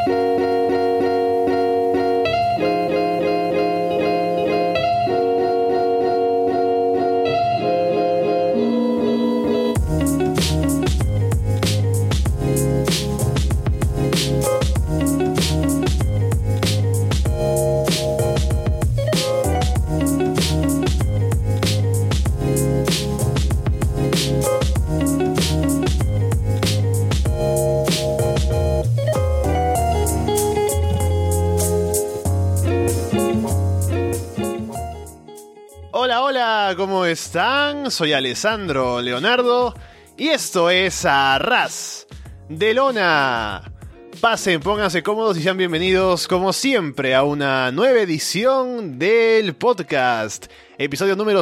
¿Cómo están? Soy Alessandro Leonardo y esto es Arras de Lona. Pasen, pónganse cómodos y sean bienvenidos como siempre a una nueva edición del podcast, episodio número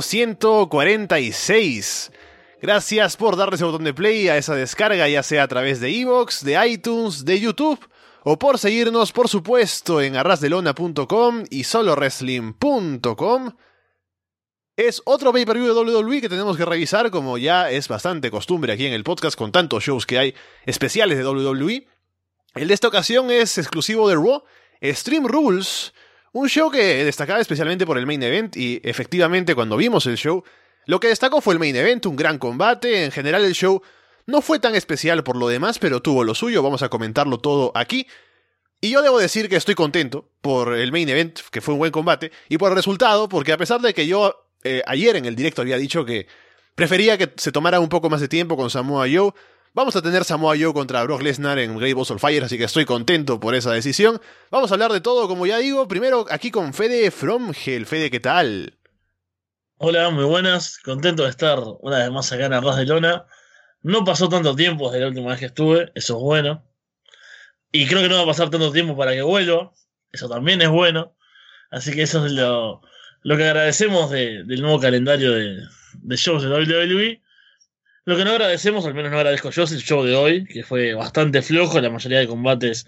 146. Gracias por darle ese botón de play a esa descarga, ya sea a través de iVoox, de iTunes, de YouTube o por seguirnos, por supuesto, en arrasdelona.com y solowrestling.com. Es otro pay-per-view de WWE que tenemos que revisar, como ya es bastante costumbre aquí en el podcast con tantos shows que hay especiales de WWE. El de esta ocasión es exclusivo de Raw, Extreme Rules, un show que destacaba especialmente por el main event, y efectivamente cuando vimos el show, lo que destacó fue el main event, un gran combate. En general el show no fue tan especial por lo demás, pero tuvo lo suyo, vamos a comentarlo todo aquí. Y yo debo decir que estoy contento por el main event, que fue un buen combate, y por el resultado, porque a pesar de que yo ayer en el directo había dicho que prefería que se tomara un poco más de tiempo con Samoa Joe, vamos a tener Samoa Joe contra Brock Lesnar en Great Balls of Fire, así que estoy contento por esa decisión. Vamos a hablar de todo, como ya digo, primero aquí con Fede From Hell. Fede, ¿qué tal? Hola, muy buenas, contento de estar una vez más acá en Arras de Lona. No pasó tanto tiempo desde la última vez que estuve, eso es bueno. Y creo que no va a pasar tanto tiempo para que vuelva, eso también es bueno. Así que eso es lo que agradecemos del nuevo calendario de shows de WWE. Lo que no agradecemos, al menos no agradezco yo, es el show de hoy, que fue bastante flojo, la mayoría de combates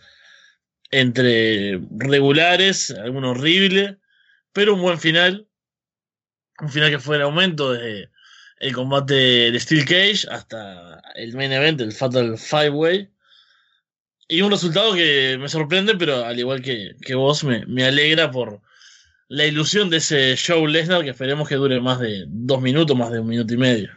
entre regulares, alguno horrible, pero un buen final. Un final que fue el aumento desde el combate de Steel Cage hasta el main event, el Fatal 5-Way. Y un resultado que me sorprende, pero al igual que vos, me alegra por la ilusión de ese show Lesnar, que esperemos que dure más de 2 minutos, más de 1 minuto y medio.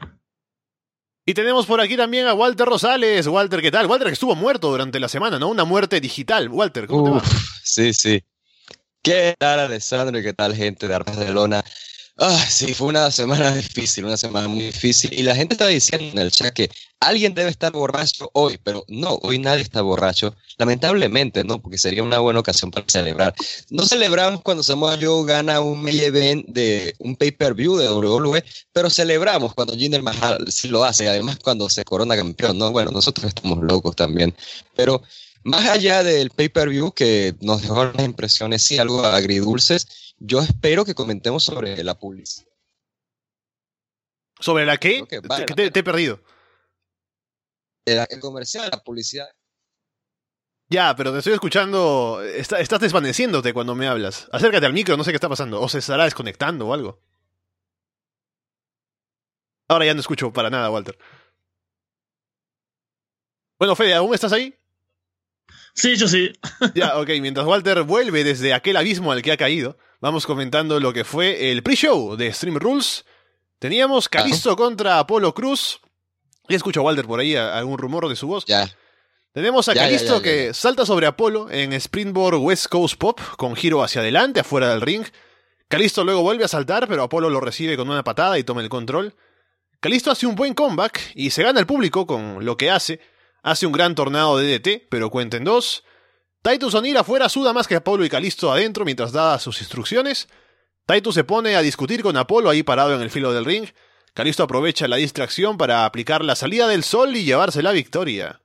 Y tenemos por aquí también a Walter Rosales. Walter, ¿qué tal? Walter, que estuvo muerto durante la semana, ¿no? Una muerte digital. Walter, ¿cómo te va? Sí. ¿Qué tal, Alessandro? ¿Y qué tal, gente de Arras de Lona? Sí, fue una semana difícil, una semana muy difícil. Y la gente está diciendo en el chat que alguien debe estar borracho hoy, pero no, hoy nadie está borracho. Lamentablemente, no, porque sería una buena ocasión para celebrar. No celebramos cuando Samoa Joe gana un main event de un pay-per-view de WWE, pero celebramos cuando Jinder Mahal sí lo hace, además cuando se corona campeón, ¿no? Bueno, nosotros estamos locos también, pero más allá del pay-per-view que nos dejó las impresiones, sí, algo agridulces, yo espero que comentemos sobre la publicidad. ¿Sobre la qué? Te he perdido. El comercial, la publicidad. Ya, pero te estoy escuchando. Estás desvaneciéndote cuando me hablas. Acércate al micro, no sé qué está pasando. O se estará desconectando o algo. Ahora ya no escucho para nada, Walter. Bueno, Fede, ¿aún estás ahí? Sí, yo sí. Ya, ok, mientras Walter vuelve desde aquel abismo al que ha caído, vamos comentando lo que fue el pre-show de Extreme Rules. Teníamos Kalisto contra Apollo Crews. Ya escucho a Walter por ahí, algún rumor de su voz. Ya. Tenemos a Kalisto que salta sobre Apollo en Springboard West Coast Pop con giro hacia adelante, afuera del ring. Kalisto luego vuelve a saltar, pero Apollo lo recibe con una patada y toma el control. Kalisto hace un buen comeback y se gana el público con lo que hace. Hace un gran tornado de DDT, pero cuenta en 2. Titus O'Neil afuera suda más que Apollo y Kalisto adentro mientras da sus instrucciones. Titus se pone a discutir con Apollo ahí parado en el filo del ring. Kalisto aprovecha la distracción para aplicar la salida del sol y llevarse la victoria.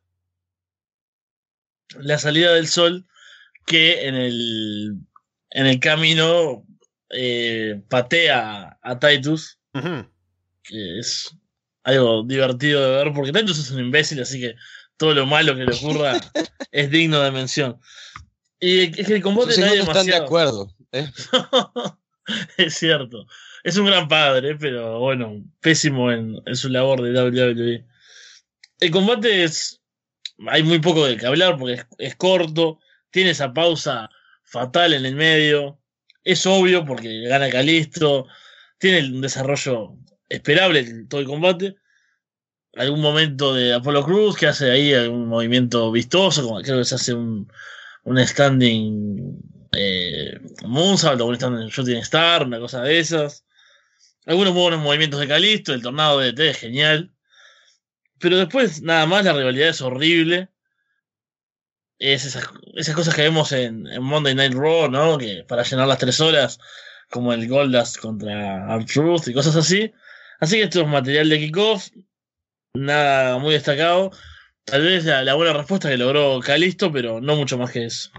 La salida del sol que en el camino patea a Titus, que es algo divertido de ver, porque Titus es un imbécil, así que todo lo malo que le ocurra es digno de mención. Y es que el combate no hay demasiado. Están de acuerdo, ¿eh? Es cierto. Es un gran padre, pero bueno, pésimo en su labor de WWE. El combate hay muy poco de que hablar porque es corto, tiene esa pausa fatal en el medio. Es obvio porque gana Kalisto. Tiene un desarrollo esperable en todo el combate. Algún momento de Apollo Crews que hace ahí algún movimiento vistoso, como creo que se hace un standing moonsault o un standing shooting star, una cosa de esas. Algunos buenos movimientos de Kalisto, el tornado de DDT es genial. Pero después, nada más, la rivalidad es horrible. Es esas cosas que vemos en Monday Night Raw, ¿no? Que para llenar las 3 horas, como el Goldust contra R-Truth y cosas así. Así que esto es material de kickoff, nada muy destacado. Tal vez la buena respuesta que logró Kalisto, pero no mucho más que eso.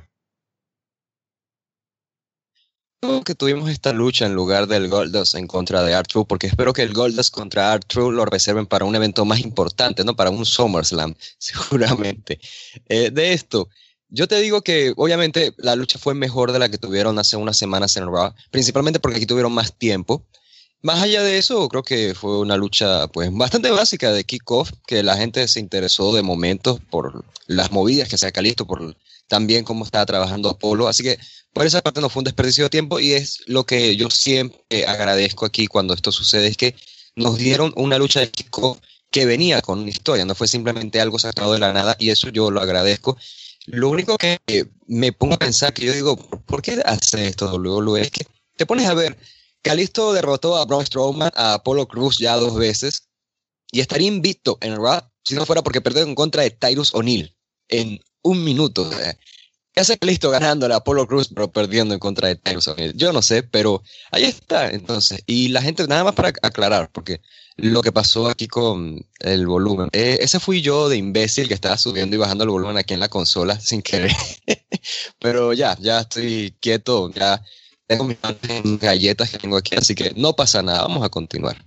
Creo que tuvimos esta lucha en lugar del Goldust en contra de R-Truth, porque espero que el Goldust contra R-Truth lo reserven para un evento más importante, ¿no? Para un SummerSlam, seguramente. De esto, yo te digo que obviamente la lucha fue mejor de la que tuvieron hace unas semanas en Raw, principalmente porque aquí tuvieron más tiempo. Más allá de eso, creo que fue una lucha pues bastante básica de kickoff, que la gente se interesó de momentos por las movidas que hacía Kalisto, por también cómo estaba trabajando Apolo, así que por esa parte no fue un desperdicio de tiempo y es lo que yo siempre agradezco aquí cuando esto sucede, es que nos dieron una lucha de kickoff que venía con una historia, no fue simplemente algo sacado de la nada y eso yo lo agradezco. Lo único que me pongo a pensar, que yo digo, ¿por qué hace esto WWE? Es que te pones a ver, Kalisto derrotó a Braun Strowman, a Apollo Crews ya 2 veces y estaría invicto en Raw si no fuera porque perdió en contra de Tyrus O'Neill en 1 minuto. ¿Qué hace Kalisto ganando a Apollo Crews pero perdiendo en contra de Tyrus O'Neill? Yo no sé, pero ahí está entonces. Y la gente, nada más para aclarar, porque lo que pasó aquí con el volumen, ese fui yo de imbécil que estaba subiendo y bajando el volumen aquí en la consola sin querer. Pero ya estoy quieto, ya tengo mis galletas que tengo aquí, así que no pasa nada, vamos a continuar.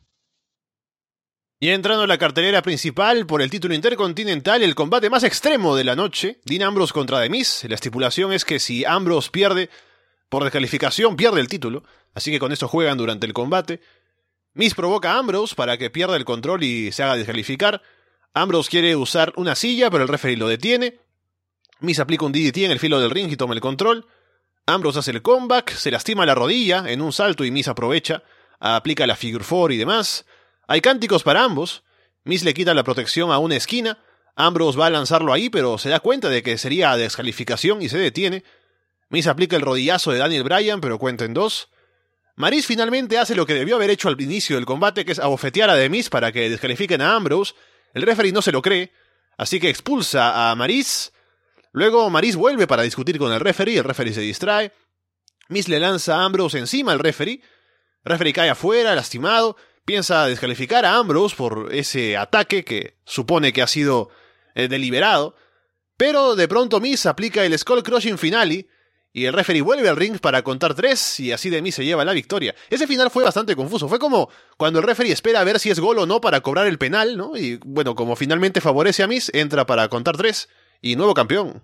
Y entrando en la cartelera principal por el título intercontinental, el combate más extremo de la noche, Dean Ambrose contra The Miz. La estipulación es que si Ambrose pierde por descalificación, pierde el título, así que con esto juegan durante el combate. Miz provoca a Ambrose para que pierda el control y se haga descalificar. Ambrose quiere usar una silla, pero el referee lo detiene. Miz aplica un DDT en el filo del ring y toma el control. Ambrose hace el comeback, se lastima la rodilla en un salto y Miz aprovecha, aplica la figure 4 y demás. Hay cánticos para ambos. Miz le quita la protección a una esquina. Ambrose va a lanzarlo ahí, pero se da cuenta de que sería descalificación y se detiene. Miz aplica el rodillazo de Daniel Bryan, pero cuenta en 2. Maryse finalmente hace lo que debió haber hecho al inicio del combate, que es abofetear a The Miz para que descalifiquen a Ambrose. El referee no se lo cree, así que expulsa a Maryse. Luego Maryse vuelve para discutir con el referee se distrae. Miz le lanza a Ambrose encima al referee. El referee cae afuera, lastimado. Piensa descalificar a Ambrose por ese ataque que supone que ha sido deliberado. Pero de pronto Miz aplica el Skull Crushing Finale y el referee vuelve al ring para contar 3 y así The Miz se lleva la victoria. Ese final fue bastante confuso. Fue como cuando el referee espera a ver si es gol o no para cobrar el penal, ¿no? Y bueno, como finalmente favorece a Miz, entra para contar 3 y nuevo campeón.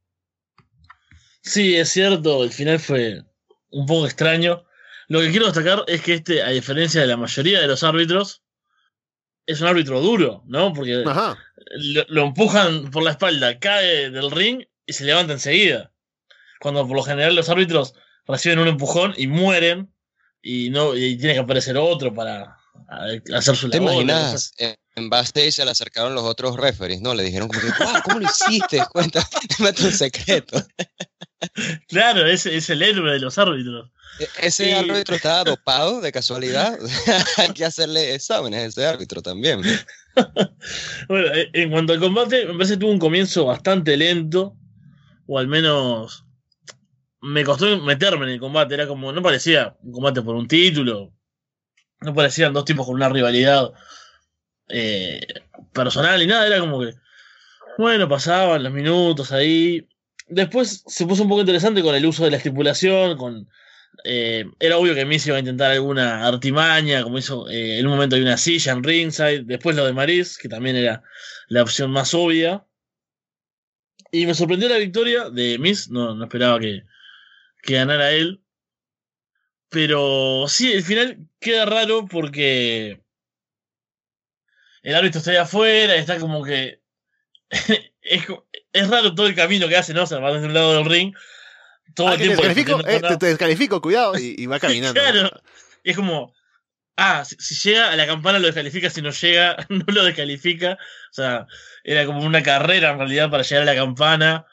Sí, es cierto, el final fue un poco extraño. Lo que quiero destacar es que a diferencia de la mayoría de los árbitros, es un árbitro duro, ¿no? Porque lo empujan por la espalda, cae del ring y se levanta enseguida. Cuando por lo general los árbitros reciben un empujón y mueren y tiene que aparecer otro para hacer su labor. ¿Te imaginas? En backstage se le acercaron los otros referees, ¿no? Le dijeron como que, wow, ¿cómo lo hiciste? Cuéntame tu secreto. Claro, es el héroe de los árbitros. ¿Ese árbitro estaba dopado de casualidad? Hay que hacerle exámenes a ese árbitro también. Bueno, en cuanto al combate, me parece que tuvo un comienzo bastante lento, o al menos me costó meterme en el combate. Era como, no parecía un combate por un título, no parecían 2 tipos con una rivalidad personal y nada. Era como que, bueno, pasaban los minutos ahí. Después se puso un poco interesante con el uso de la estipulación, era obvio que Miz iba a intentar alguna artimaña, como hizo en un momento hay una silla en ringside, después lo de Maryse, que también era la opción más obvia. Y me sorprendió la victoria de Miz, no esperaba que ganara él. Pero sí, el final queda raro porque el árbitro está ahí afuera, está como que es raro todo el camino que hace, ¿no? O sea, va desde un lado del ring, todo el que te tiempo descalifico, defendiendo con te descalifico, cuidado, y va caminando. Claro, y es como, si llega a la campana lo descalifica, si no llega, no lo descalifica. O sea, era como una carrera en realidad para llegar a la campana.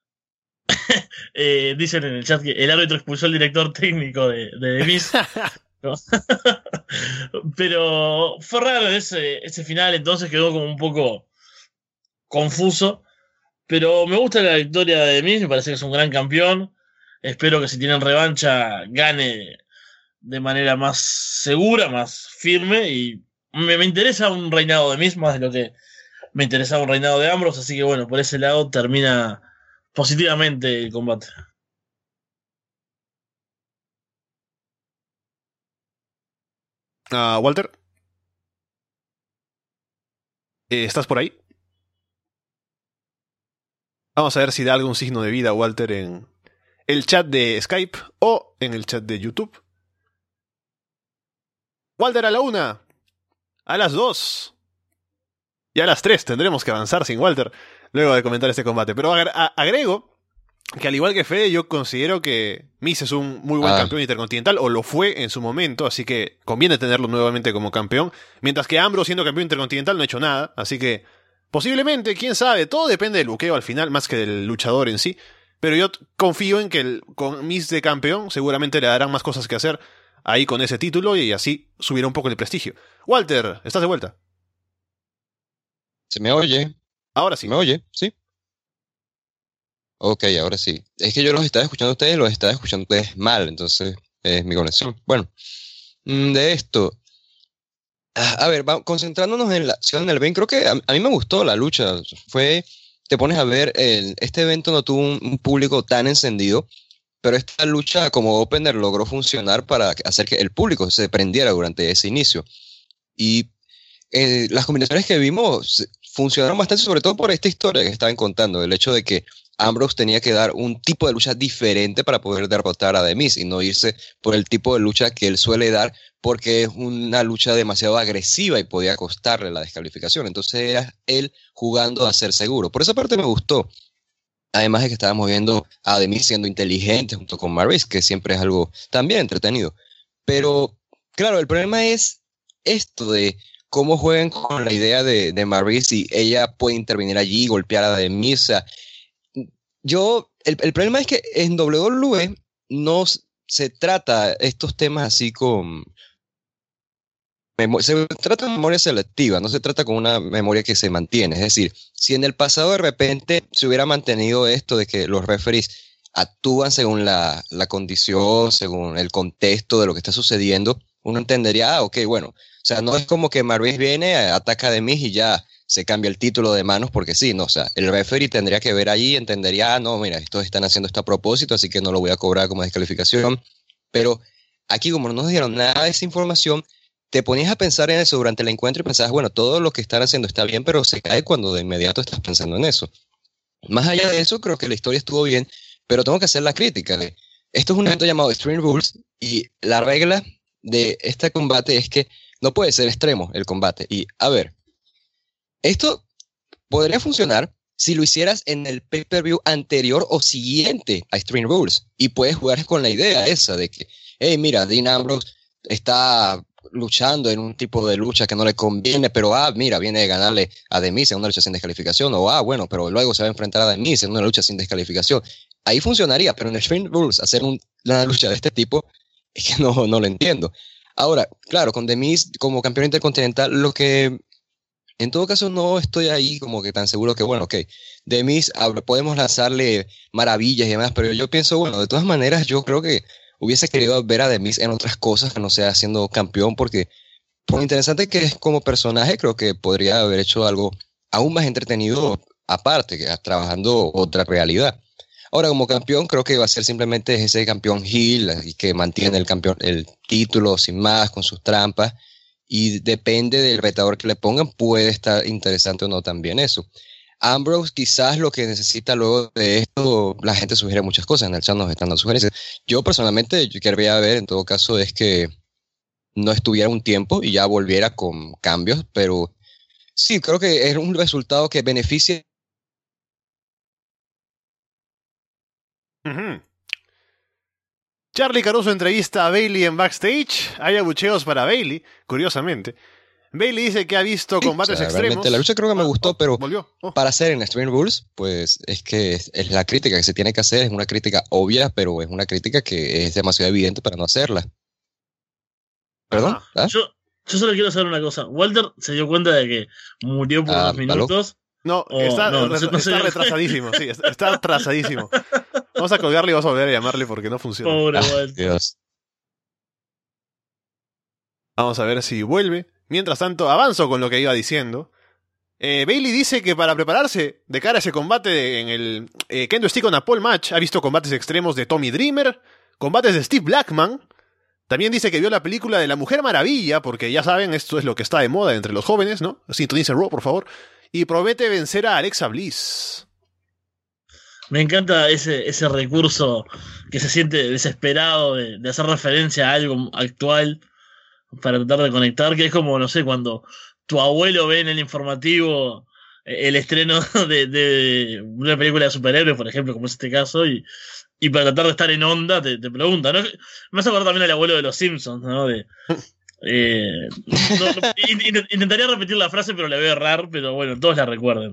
Dicen en el chat que el árbitro expulsó al director técnico de The Miz. ¿No? Pero fue raro ese final, entonces quedó como un poco confuso. Pero me gusta la victoria de The Miz, me parece que es un gran campeón. Espero que si tienen revancha gane de manera más segura, más firme. Y me interesa un reinado de Miz más de lo que me interesaba un reinado de Ambrose. Así que bueno, por ese lado termina positivamente el combate. Walter, ¿estás por ahí? Vamos a ver si da algún signo de vida Walter en el chat de Skype o en el chat de YouTube. Walter, a la 1, a las 2 y a las 3 tendremos que avanzar sin Walter luego de comentar este combate. Pero agrego que al igual que Fede, yo considero que Miz es un muy buen campeón intercontinental, o lo fue en su momento, así que conviene tenerlo nuevamente como campeón. Mientras que Ambrose, siendo campeón intercontinental, no ha hecho nada, así que posiblemente, quién sabe, todo depende del buqueo al final, más que del luchador en sí. Pero yo confío en que con Miz de campeón seguramente le darán más cosas que hacer ahí con ese título y así subirá un poco el prestigio. Walter, ¿estás de vuelta? ¿Se me oye? Ahora sí. ¿Se me oye? ¿Sí? Ok, ahora sí. Es que yo los estaba escuchando a ustedes, los estaba escuchando a ustedes mal, entonces es mi conexión. Bueno, de esto. A ver, concentrándonos en la acción del evento, creo que a mí me gustó la lucha. Te pones a ver, este evento no tuvo un público tan encendido, pero esta lucha como opener logró funcionar para hacer que el público se prendiera durante ese inicio. Y las combinaciones que vimos funcionaron bastante, sobre todo por esta historia que estaban contando, el hecho de que Ambrose tenía que dar un tipo de lucha diferente para poder derrotar a The Miz y no irse por el tipo de lucha que él suele dar, porque es una lucha demasiado agresiva y podía costarle la descalificación. Entonces era él jugando a ser seguro. Por esa parte me gustó. Además de que estábamos viendo a The Miz siendo inteligente junto con Maryse, que siempre es algo también entretenido. Pero, claro, el problema es esto de cómo juegan con la idea de Maryse y ella puede intervenir allí y golpear a The Miz. O sea, el problema es que en WWE no se trata estos temas así se trata de memoria selectiva, no se trata con una memoria que se mantiene. Es decir, si en el pasado de repente se hubiera mantenido esto de que los referees actúan según la condición, según el contexto de lo que está sucediendo, uno entendería, ok, bueno, o sea, no es como que Maryse viene, ataca a The Miz y ya se cambia el título de manos porque sí, no, o sea, el referee tendría que ver ahí, entendería, no, mira, estos están haciendo esto a propósito, así que no lo voy a cobrar como descalificación. Pero aquí, como no nos dieron nada de esa información, te ponías a pensar en eso durante el encuentro y pensabas, bueno, todo lo que están haciendo está bien, pero se cae cuando de inmediato estás pensando en eso. Más allá de eso, creo que la historia estuvo bien, pero tengo que hacer la crítica de, esto es un evento llamado Extreme Rules y la regla de este combate es que no puede ser extremo el combate. Y, a ver, esto podría funcionar si lo hicieras en el pay-per-view anterior o siguiente a Extreme Rules. Y puedes jugar con la idea esa de que, hey, mira, Dean Ambrose está luchando en un tipo de lucha que no le conviene, pero mira, viene de ganarle a The Miz en una lucha sin descalificación, o bueno, pero luego se va a enfrentar a The Miz en una lucha sin descalificación. Ahí funcionaría, pero en Extreme Rules hacer una lucha de este tipo es que no lo entiendo. Ahora, claro, con The Miz como campeón intercontinental, lo que en todo caso no estoy ahí como que tan seguro que, bueno, ok, The Miz podemos lanzarle maravillas y demás, pero yo pienso, bueno, de todas maneras yo creo que hubiese querido ver a The Miz en otras cosas que no sea siendo campeón, porque por lo interesante que es como personaje, creo que podría haber hecho algo aún más entretenido aparte, que trabajando otra realidad. Ahora, como campeón, creo que va a ser simplemente ese campeón heel y que mantiene el título sin más, con sus trampas, y depende del retador que le pongan, puede estar interesante o no también eso. Ambrose quizás lo que necesita luego de esto, la gente sugiere muchas cosas, en el chat nos están dando sugerencias. Yo personalmente, yo querría ver en todo caso es que no estuviera un tiempo y ya volviera con cambios, pero sí, creo que es un resultado que beneficia Ujú. Charly Caruso entrevista a Bayley en backstage. Hay abucheos para Bayley, curiosamente. Bayley dice que ha visto combates O sea, extremos. realmente la lucha creo que me gustó, pero volvió. para hacer en Extreme Rules, pues es que es la crítica que se tiene que hacer, es una crítica obvia, pero es una crítica que es demasiado evidente para no hacerla. ¿Perdón? Ajá. ¿Ah? Yo solo quiero saber una cosa. ¿Walter se dio cuenta de que murió por unos minutos? No, Oh, está, no sé está retrasadísimo, sí, está atrasadísimo. Vamos a colgarle y vamos a volver a llamarle porque no funciona. Pobre Walter. Dios. Vamos a ver si vuelve. Mientras tanto, avanzo con lo que iba diciendo. Bayley dice que para prepararse de cara a ese combate en el Kendo Stick on a Pole Match, ha visto combates extremos de Tommy Dreamer, combates de Steve Blackman. También dice que vio la película de La Mujer Maravilla, porque ya saben, esto es lo que está de moda entre los jóvenes, ¿no? Sintonicen Raw, por favor. Y promete vencer a Alexa Bliss. Me encanta ese recurso que se siente desesperado de hacer referencia a algo actual para tratar de conectar, que es como, no sé, cuando tu abuelo ve en el informativo el estreno de una película de superhéroes, por ejemplo, como es este caso, y para tratar de estar en onda te pregunta, ¿no? Me hace acordar también al abuelo de los Simpsons, ¿no? Intentaría repetir la frase, pero la voy a errar, pero bueno, todos la recuerden.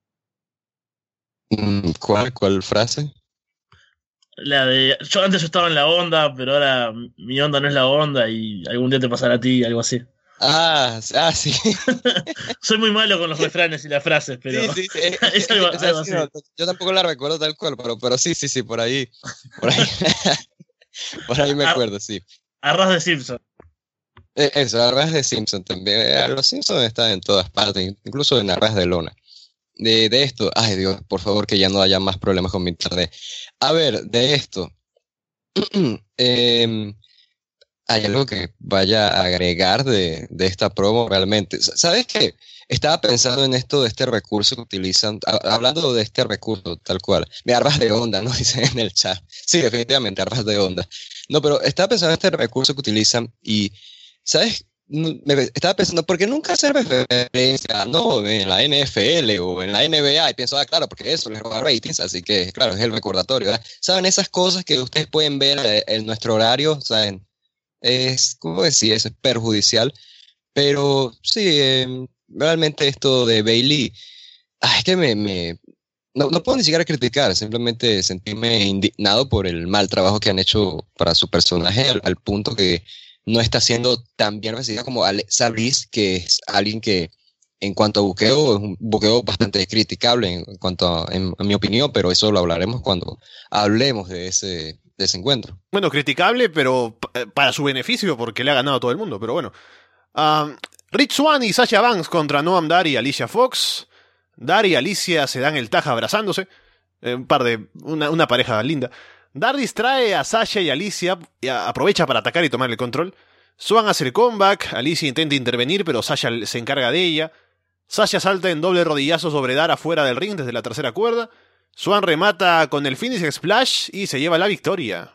¿Cuál frase? La de, antes yo estaba en la onda, pero ahora mi onda no es la onda y algún día te pasará a ti, algo así. Sí. Soy muy malo con los refranes y las frases, pero Sí. es algo así. No, yo tampoco la recuerdo tal cual, pero sí, por ahí. Por ahí me acuerdo, sí. Arras de Simpson. Eso, Arras de Simpson también. Los Simpsons están en todas partes, incluso en Arras de Lona. De esto, ay Dios, por favor que ya no haya más problemas con mi internet. A ver, de esto. Hay algo que vaya a agregar de esta promo realmente. ¿Sabes qué? Estaba pensando en esto de este recurso que utilizan, hablando de este recurso tal cual. De armas de onda, ¿no? Dicen en el chat. Sí, definitivamente, armas de onda. No, pero estaba pensando en este recurso que utilizan y, ¿sabes? Estaba pensando, ¿por qué nunca hacer referencia, no, en la NFL o en la NBA? Y pienso, claro, porque eso les roba ratings, así que, claro, es el recordatorio, ¿verdad? ¿Saben esas cosas que ustedes pueden ver en nuestro horario? ¿Saben? Es, ¿cómo decir? Es perjudicial. Pero sí, realmente esto de Bayley, es que no puedo ni siquiera criticar, simplemente sentirme indignado por el mal trabajo que han hecho para su personaje, al punto que no está siendo tan bien recibida como Alexa Bliss, que es alguien que en cuanto a buqueo, es un buqueo bastante criticable en mi opinión, pero eso lo hablaremos cuando hablemos de ese encuentro. Bueno, criticable, pero para su beneficio, porque le ha ganado a todo el mundo, pero bueno. Rich Swann y Sasha Banks contra Noam Dar y Alicia Fox. Dar y Alicia se dan el taja abrazándose. Una pareja linda. Dar distrae a Sasha y Alicia y aprovecha para atacar y tomar el control. Swann hace el comeback, Alicia intenta intervenir, pero Sasha se encarga de ella. Sasha salta en doble rodillazo sobre Dar afuera del ring desde la tercera cuerda. Swann remata con el Phoenix Splash y se lleva la victoria.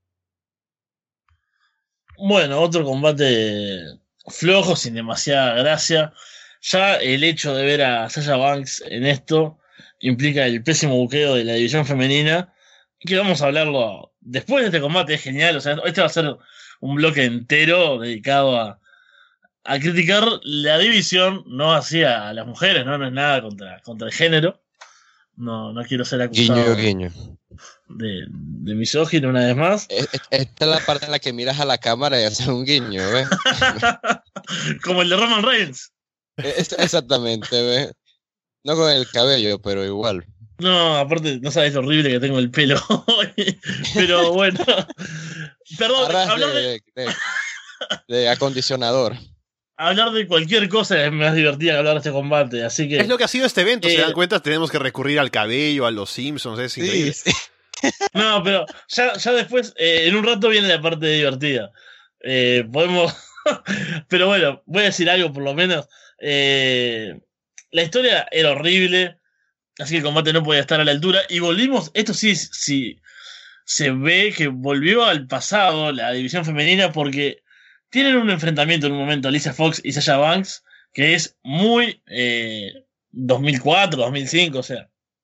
Bueno, otro combate flojo, sin demasiada gracia. Ya el hecho de ver a Sasha Banks en esto implica el pésimo buqueo de la división femenina. Que vamos a hablarlo después de este combate, es genial. O sea, este va a ser un bloque entero dedicado a criticar la división, no así a las mujeres, no es nada contra el género. No quiero ser acusado Guiño. de misógino una vez más. Esta es la parte en la que miras a la cámara y haces un guiño, ¿ves? Como el de Roman Reigns. Exactamente, ¿ves? No con el cabello, pero igual. No, aparte, no sabes lo horrible que tengo el pelo hoy. Pero bueno. Perdón, hablar de acondicionador. Hablar de cualquier cosa es más divertida que hablar de este combate, así que... Es lo que ha sido este evento, se dan cuenta, tenemos que recurrir al cabello, a los Simpsons, es increíble. Sí. No, pero ya después, en un rato viene la parte divertida. Podemos... Pero bueno, voy a decir algo por lo menos. La historia era horrible, así que el combate no podía estar a la altura. Y volvimos, esto sí se ve que volvió al pasado la división femenina porque tienen un enfrentamiento en un momento Alicia Fox y Sasha Banks que es muy 2004, 2005, o sea,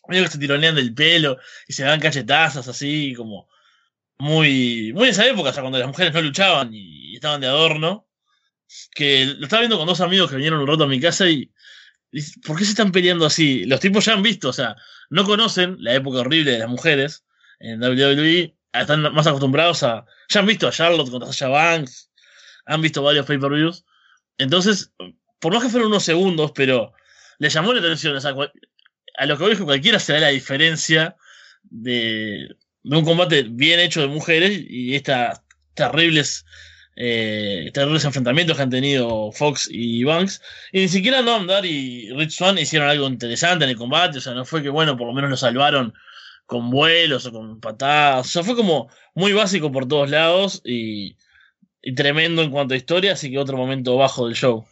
medio que se tironean del pelo y se dan cachetazos así, como muy de esa época, o sea, cuando las mujeres no luchaban y estaban de adorno. Que lo estaba viendo con dos amigos que vinieron un rato a mi casa y ¿por qué se están peleando así? Los tipos ya han visto, o sea, no conocen la época horrible de las mujeres en WWE, están más acostumbrados ya han visto a Charlotte contra Sasha Banks, han visto varios pay-per-views, entonces, por más que fueron unos segundos, pero les llamó la atención, o sea, a lo que voy es que cualquiera se da la diferencia de un combate bien hecho de mujeres y estas terribles enfrentamientos que han tenido Fox y Banks, y ni siquiera Noam Dar y Rich Swann hicieron algo interesante en el combate, o sea, no fue que bueno, por lo menos lo salvaron con vuelos o con patadas, o sea, fue como muy básico por todos lados y tremendo en cuanto a historia, así que otro momento bajo del show.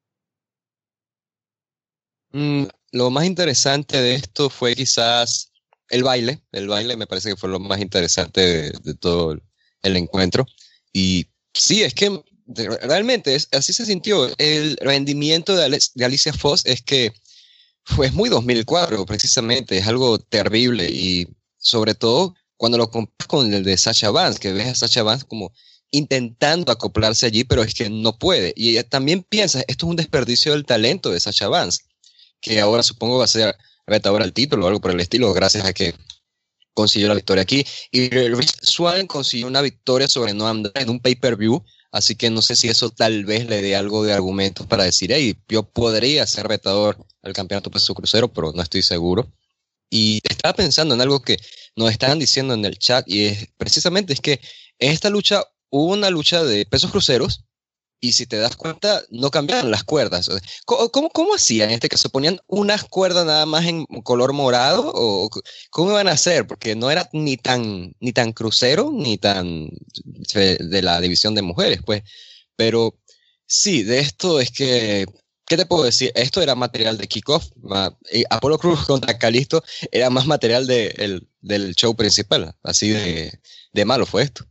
Lo más interesante de esto fue quizás el baile me parece que fue lo más interesante de todo el encuentro, y sí, es que realmente así se sintió. El rendimiento de Alicia Fox es que fue muy 2004, precisamente. Es algo terrible. Y sobre todo cuando lo comparas con el de Sasha Banks, que ves a Sasha Banks como intentando acoplarse allí, pero es que no puede. Y ella también piensa, esto es un desperdicio del talento de Sasha Banks, que ahora supongo va a ser retadora al título o algo por el estilo, gracias a que consiguió la victoria aquí, y Rich Swann consiguió una victoria sobre Noam Dar en un pay-per-view, así que no sé si eso tal vez le dé algo de argumentos para decir, hey, yo podría ser retador al campeonato peso crucero, pero no estoy seguro. Y estaba pensando en algo que nos estaban diciendo en el chat, y precisamente es que en esta lucha hubo una lucha de pesos cruceros, y si te das cuenta, no cambiaban las cuerdas. ¿Cómo hacían en este caso? ¿Ponían unas cuerdas nada más en color morado? ¿O cómo iban a hacer? Porque no era ni tan crucero, ni tan de la división de mujeres, pues. Pero sí, de esto es que, ¿qué te puedo decir? Esto era material de kickoff. Apollo Crews contra Kalisto era más material del show principal. Así de malo fue esto.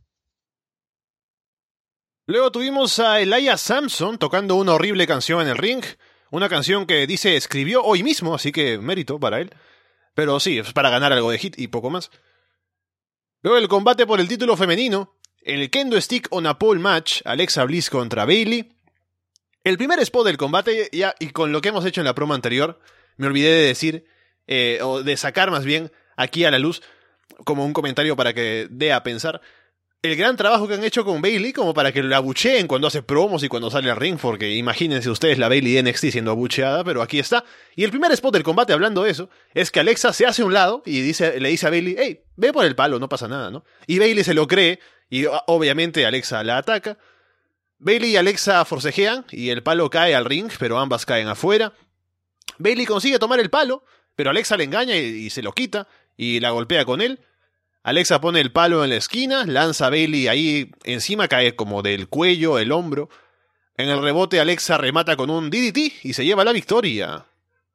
Luego tuvimos a Elias Samson tocando una horrible canción en el ring. Una canción que dice escribió hoy mismo, así que mérito para él. Pero sí, es para ganar algo de hit y poco más. Luego el combate por el título femenino. El Kendo Stick on a Pole Match, Alexa Bliss contra Bayley. El primer spot del combate, y con lo que hemos hecho en la promo anterior, me olvidé de decir, o de sacar más bien aquí a la luz, como un comentario para que dé a pensar, el gran trabajo que han hecho con Bayley, como para que la abucheen cuando hace promos y cuando sale al ring, porque imagínense ustedes la Bayley de NXT siendo abucheada, pero aquí está. Y el primer spot del combate, hablando de eso, es que Alexa se hace a un lado y le dice a Bayley, hey, ve por el palo, no pasa nada, ¿no? Y Bayley se lo cree, y obviamente Alexa la ataca. Bayley y Alexa forcejean, y el palo cae al ring, pero ambas caen afuera. Bayley consigue tomar el palo, pero Alexa le engaña y se lo quita, y la golpea con él. Alexa pone el palo en la esquina, lanza a Bayley ahí encima, cae como del cuello, el hombro. En el rebote Alexa remata con un DDT y se lleva la victoria.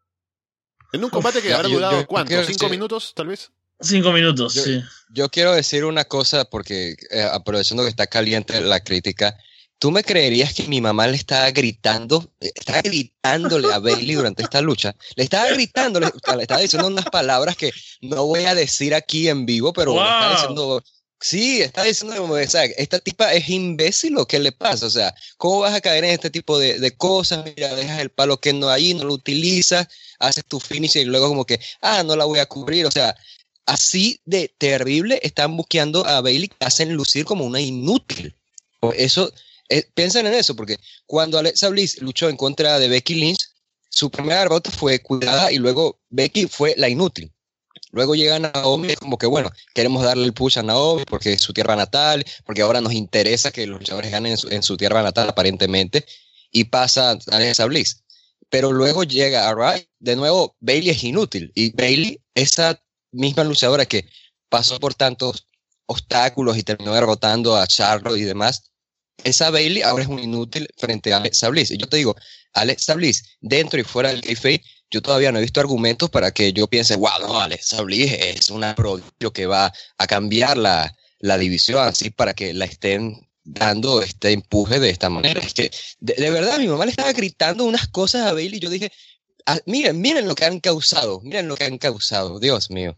En un combate que habrá durado, ¿cuánto? ¿5 minutos, tal vez? 5 minutos, sí. Yo quiero decir una cosa porque, aprovechando que está caliente la crítica, ¿tú me creerías que mi mamá le estaba gritándole a Bayley durante esta lucha? Le estaba diciendo unas palabras que no voy a decir aquí en vivo, pero wow. Le estaba diciendo... Sí, está diciendo, o sea, esta tipa es imbécil, ¿o qué le pasa? O sea, ¿cómo vas a caer en este tipo de cosas? Mira, dejas el palo que no ahí, no lo utilizas, haces tu finish y luego como que, no la voy a cubrir. O sea, así de terrible están buqueando a Bayley, que hacen lucir como una inútil. Eso... piensen en eso, porque cuando Alexa Bliss luchó en contra de Becky Lynch, su primera derrota fue cuidada y luego Becky fue la inútil. Luego llega Naomi y es como que, bueno, queremos darle el push a Naomi porque es su tierra natal, porque ahora nos interesa que los luchadores ganen en su tierra natal aparentemente, y pasa a Alexa Bliss. Pero luego llega a Riot, de nuevo Bayley es inútil, y Bayley, esa misma luchadora que pasó por tantos obstáculos y terminó derrotando a Charlotte y demás, esa Bayley ahora es un inútil frente a Alexa Bliss. Y yo te digo, Alexa Bliss, dentro y fuera del kayfabe, yo todavía no he visto argumentos para que yo piense, wow, no, Alexa Bliss es una prodigio que va a cambiar la división, así para que la estén dando este empuje de esta manera. Es que, de verdad, mi mamá le estaba gritando unas cosas a Bayley y yo dije, miren lo que han causado, Dios mío.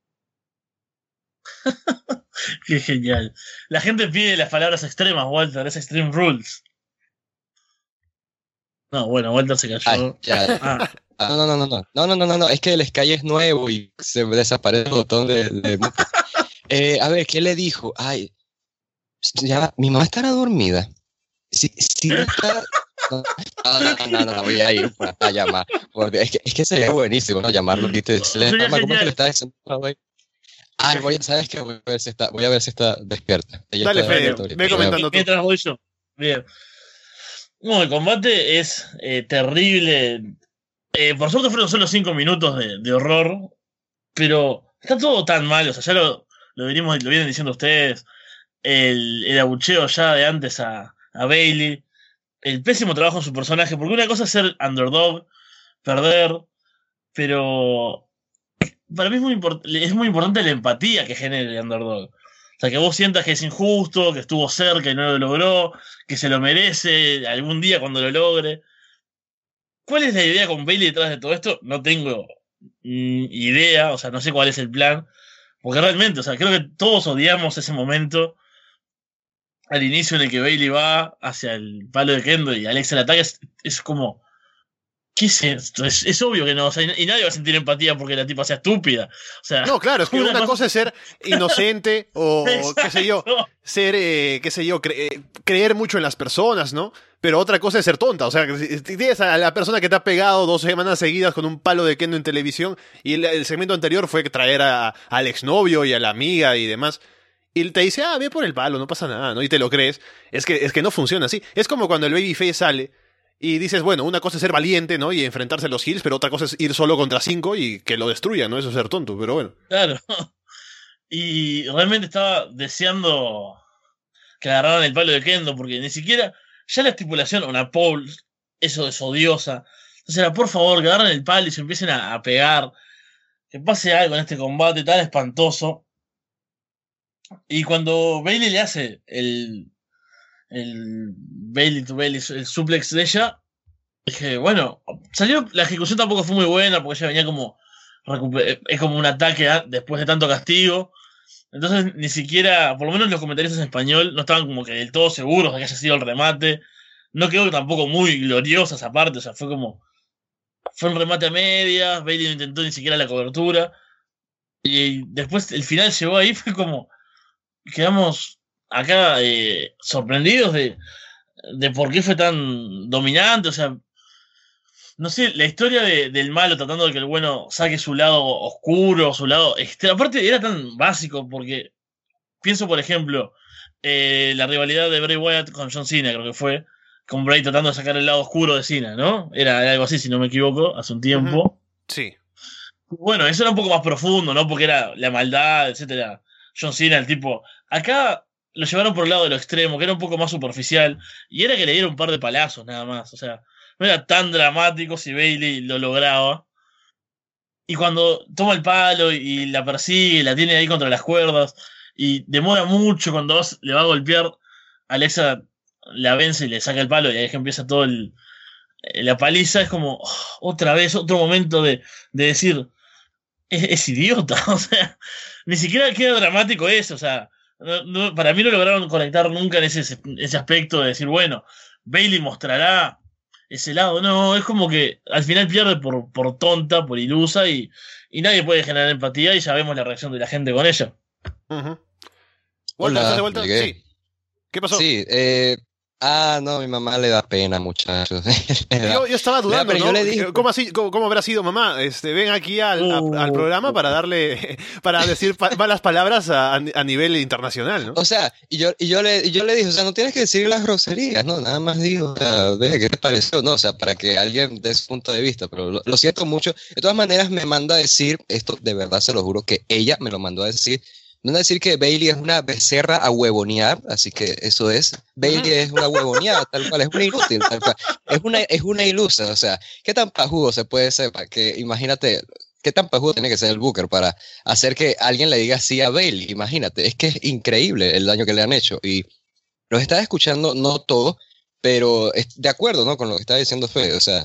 Qué genial. La gente pide las palabras extremas, Walter, es Extreme Rules. No, bueno, Walter se cayó. Ah. No, es que el Sky es nuevo y se desaparece el botón de a ver, ¿qué le dijo? Ay, ya, mi mamá estará dormida. Si no está... No, voy a ir a llamar. Es que sería buenísimo, ¿no? Llamarlo y decirle, mamá, ¿cómo te lo estás diciendo? ¿Sabes qué? Voy a ver si está despierta. Dale, Fede, ve comentando tú. Mientras voy yo. Bien. No, el combate es terrible. Por suerte fueron solo 5 minutos de horror, pero está todo tan mal, o sea, ya lo vienen diciendo ustedes, el abucheo ya de antes a Bayley, el pésimo trabajo en su personaje, porque una cosa es ser underdog, perder, pero para mí es muy importante la empatía que genere el underdog. O sea, que vos sientas que es injusto, que estuvo cerca y no lo logró, que se lo merece algún día cuando lo logre. ¿Cuál es la idea con Bayley detrás de todo esto? No tengo idea, o sea, no sé cuál es el plan. Porque realmente, o sea, creo que todos odiamos ese momento al inicio en el que Bayley va hacia el palo de Kendo y Alexa le ataca. Es como, ¿qué es esto? Es obvio que no, o sea, y nadie va a sentir empatía porque la tipa sea estúpida. O sea, no, claro, es que una cosa es ser inocente o, qué sé yo, ser, creer mucho en las personas, ¿no? Pero otra cosa es ser tonta, o sea, tienes a la persona que te ha pegado 2 semanas seguidas con un palo de Kendo en televisión y el segmento anterior fue traer al exnovio y a la amiga y demás. Y te dice, ve por el palo, no pasa nada, ¿no? Y te lo crees. Es que no funciona así. Es como cuando el babyface sale y dices, bueno, una cosa es ser valiente, ¿no? Y enfrentarse a los heels, pero otra cosa es ir solo contra 5 y que lo destruyan, ¿no? Eso es ser tonto, pero bueno. Claro. Y realmente estaba deseando que agarraran el palo de Kendo, porque ni siquiera... Ya la estipulación, una pole, eso es odiosa. Entonces era, por favor, que agarren el palo y se empiecen a pegar. Que pase algo en este combate tan espantoso. Y cuando Bayley le hace el Bayley to Bayley, el suplex de ella, dije, bueno, la ejecución tampoco fue muy buena, porque ella venía como, es como un ataque después de tanto castigo. Entonces ni siquiera, por lo menos los comentarios en español, no estaban como que del todo seguros de que haya sido el remate. No quedó tampoco muy gloriosa esa parte, o sea, fue un remate a medias, Bayley no intentó ni siquiera la cobertura. Y después el final llegó ahí, fue como, quedamos acá sorprendidos de por qué fue tan dominante, o sea, no sé, la historia del malo tratando de que el bueno saque su lado oscuro, su lado... aparte era tan básico porque pienso, por ejemplo, la rivalidad de Bray Wyatt con John Cena, creo que fue, con Bray tratando de sacar el lado oscuro de Cena, ¿no? Era algo así, si no me equivoco, hace un tiempo. Sí. Bueno, eso era un poco más profundo, ¿no? Porque era la maldad, etcétera. John Cena, el tipo... Acá lo llevaron por el lado de lo extremo, que era un poco más superficial, y era que le dieron un par de palazos nada más, o sea... No era tan dramático si Bayley lo lograba. Y cuando toma el palo y la persigue, la tiene ahí contra las cuerdas, y demora mucho cuando le va a golpear, Alexa la vence y le saca el palo, y ahí es que empieza todo la paliza. Es como, otra vez, otro momento de decir, es idiota, o sea, ni siquiera queda dramático eso, o sea, para mí no lograron conectar nunca en ese aspecto de decir, bueno, Bayley mostrará ese lado. No, es como que al final pierde por tonta, por ilusa, y nadie puede generar empatía, y ya vemos la reacción de la gente con ella. ¿Walter, estás de vuelta? Sí. ¿Qué pasó? Sí, no, mi mamá le da pena, muchachos. Yo estaba dudando, ¿no? Yo le dije, ¿Cómo habrá sido, mamá? Ven aquí al programa para decir malas palabras a nivel internacional, ¿no? O sea, y yo le dije, o sea, no tienes que decir las groserías, ¿no? Nada más digo, o sea, ¿qué te pareció? No, o sea, para que alguien dé su punto de vista, pero lo siento mucho. De todas maneras, me manda a decir, esto de verdad se lo juro, que ella me lo mandó a decir. No decir que Bayley es una becerra a huevonear, así que eso es. Bayley es una huevoneada, tal cual, es una inútil, tal cual. Es una ilusa, o sea, ¿qué tan pajudo se puede ser? Imagínate, ¿qué tan pajudo tiene que ser el Booker para hacer que alguien le diga así a Bayley? Imagínate, es que es increíble el daño que le han hecho. Y los estaba escuchando, no todo, pero de acuerdo, ¿no? Con lo que estaba diciendo Fede, o sea,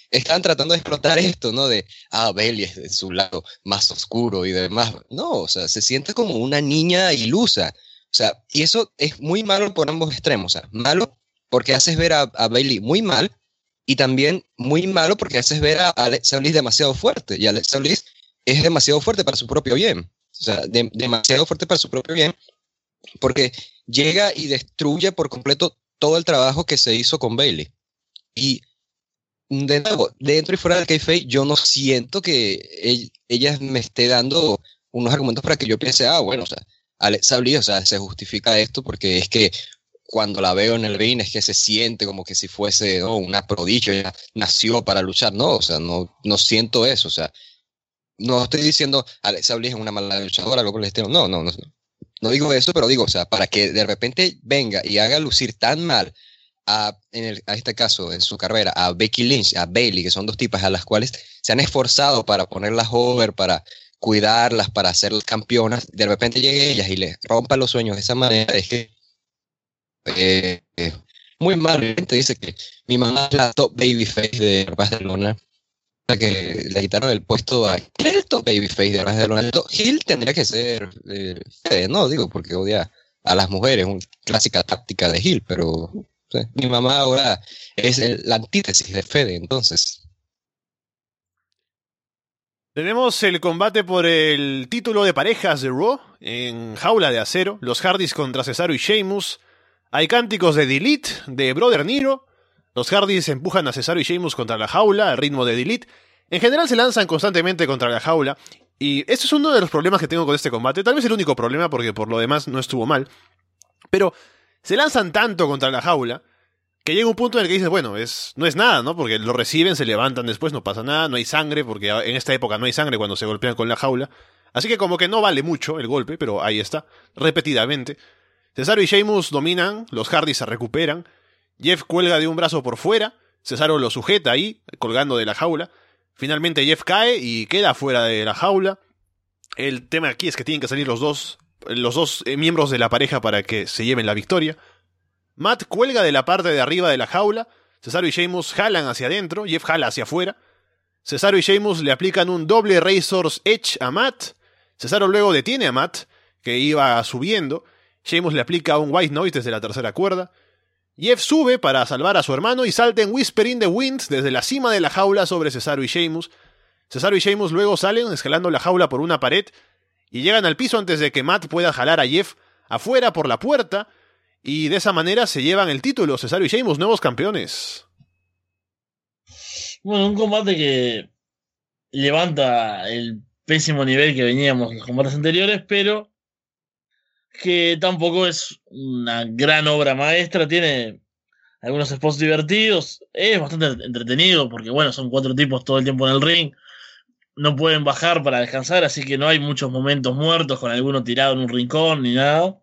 estaban tratando de explotar esto, ¿no? De, Bailey es de su lado más oscuro y demás. No, o sea, se siente como una niña ilusa. O sea, y eso es muy malo por ambos extremos. O sea, malo porque haces ver a Bailey muy mal, y también muy malo porque haces ver a Alexa Bliss demasiado fuerte. Y Alexa Bliss es demasiado fuerte para su propio bien. O sea, demasiado fuerte para su propio bien, porque llega y destruye por completo todo el trabajo que se hizo con Bailey. Y de nuevo, dentro y fuera del kayfabe, yo no siento que ella me esté dando unos argumentos para que yo piense, bueno, o sea, Alexa Bliss, o sea, se justifica esto porque es que cuando la veo en el ring es que se siente como que si fuese, ¿no?, una prodigio, ella nació para luchar. No, o sea, no siento eso. O sea, no estoy diciendo Alexa Bliss es una mala luchadora, algo por el estilo. No digo eso, pero digo, o sea, para que de repente venga y haga lucir tan mal a este caso, en su carrera, a Becky Lynch, a Bailey, que son dos tipas a las cuales se han esforzado para ponerlas over, para cuidarlas, para hacerlas campeonas, de repente llegue ellas y les rompa los sueños de esa manera, es que muy mal. Gente dice que mi mamá es la top babyface de Barcelona, que le quitaron el puesto a el top babyface de Barcelona. Hill tendría que ser Fede, no digo porque odia a las mujeres, una clásica táctica de Hill, pero mi mamá ahora es la antítesis de Fede. Entonces tenemos el combate por el título de parejas de Raw en jaula de acero, los Hardys contra Cesaro y Sheamus. Hay cánticos de Delete, de Brother Nero. Los Hardys empujan a Cesaro y Sheamus contra la jaula al ritmo de Delete. En general se lanzan constantemente contra la jaula. Y este es uno de los problemas que tengo con este combate. Tal vez el único problema, porque por lo demás no estuvo mal. Pero se lanzan tanto contra la jaula que llega un punto en el que dices, bueno, no es nada, ¿no? Porque lo reciben, se levantan después, no pasa nada, no hay sangre, porque en esta época no hay sangre cuando se golpean con la jaula. Así que como que no vale mucho el golpe, pero ahí está, repetidamente. Cesaro y Sheamus dominan, los Hardys se recuperan, Jeff cuelga de un brazo por fuera, Cesaro lo sujeta ahí, colgando de la jaula, finalmente Jeff cae y queda fuera de la jaula. El tema aquí es que tienen que salir los dos miembros de la pareja para que se lleven la victoria. Matt cuelga de la parte de arriba de la jaula, Cesaro y Sheamus jalan hacia adentro, Jeff jala hacia afuera, Cesaro y Sheamus le aplican un doble Razor's Edge a Matt, Cesaro luego detiene a Matt, que iba subiendo, Sheamus le aplica un White Noise desde la tercera cuerda. Jeff sube para salvar a su hermano y salta en Whisper in the Wind desde la cima de la jaula sobre Cesaro y Sheamus. Cesaro y Sheamus luego salen escalando la jaula por una pared y llegan al piso antes de que Matt pueda jalar a Jeff afuera por la puerta, y de esa manera se llevan el título. Cesaro y Sheamus, nuevos campeones. Bueno, un combate que levanta el pésimo nivel que veníamos en los combates anteriores, pero que tampoco es una gran obra maestra. Tiene algunos spots divertidos, es bastante entretenido porque, bueno, son 4 tipos todo el tiempo en el ring, no pueden bajar para descansar, así que no hay muchos momentos muertos con alguno tirado en un rincón ni nada.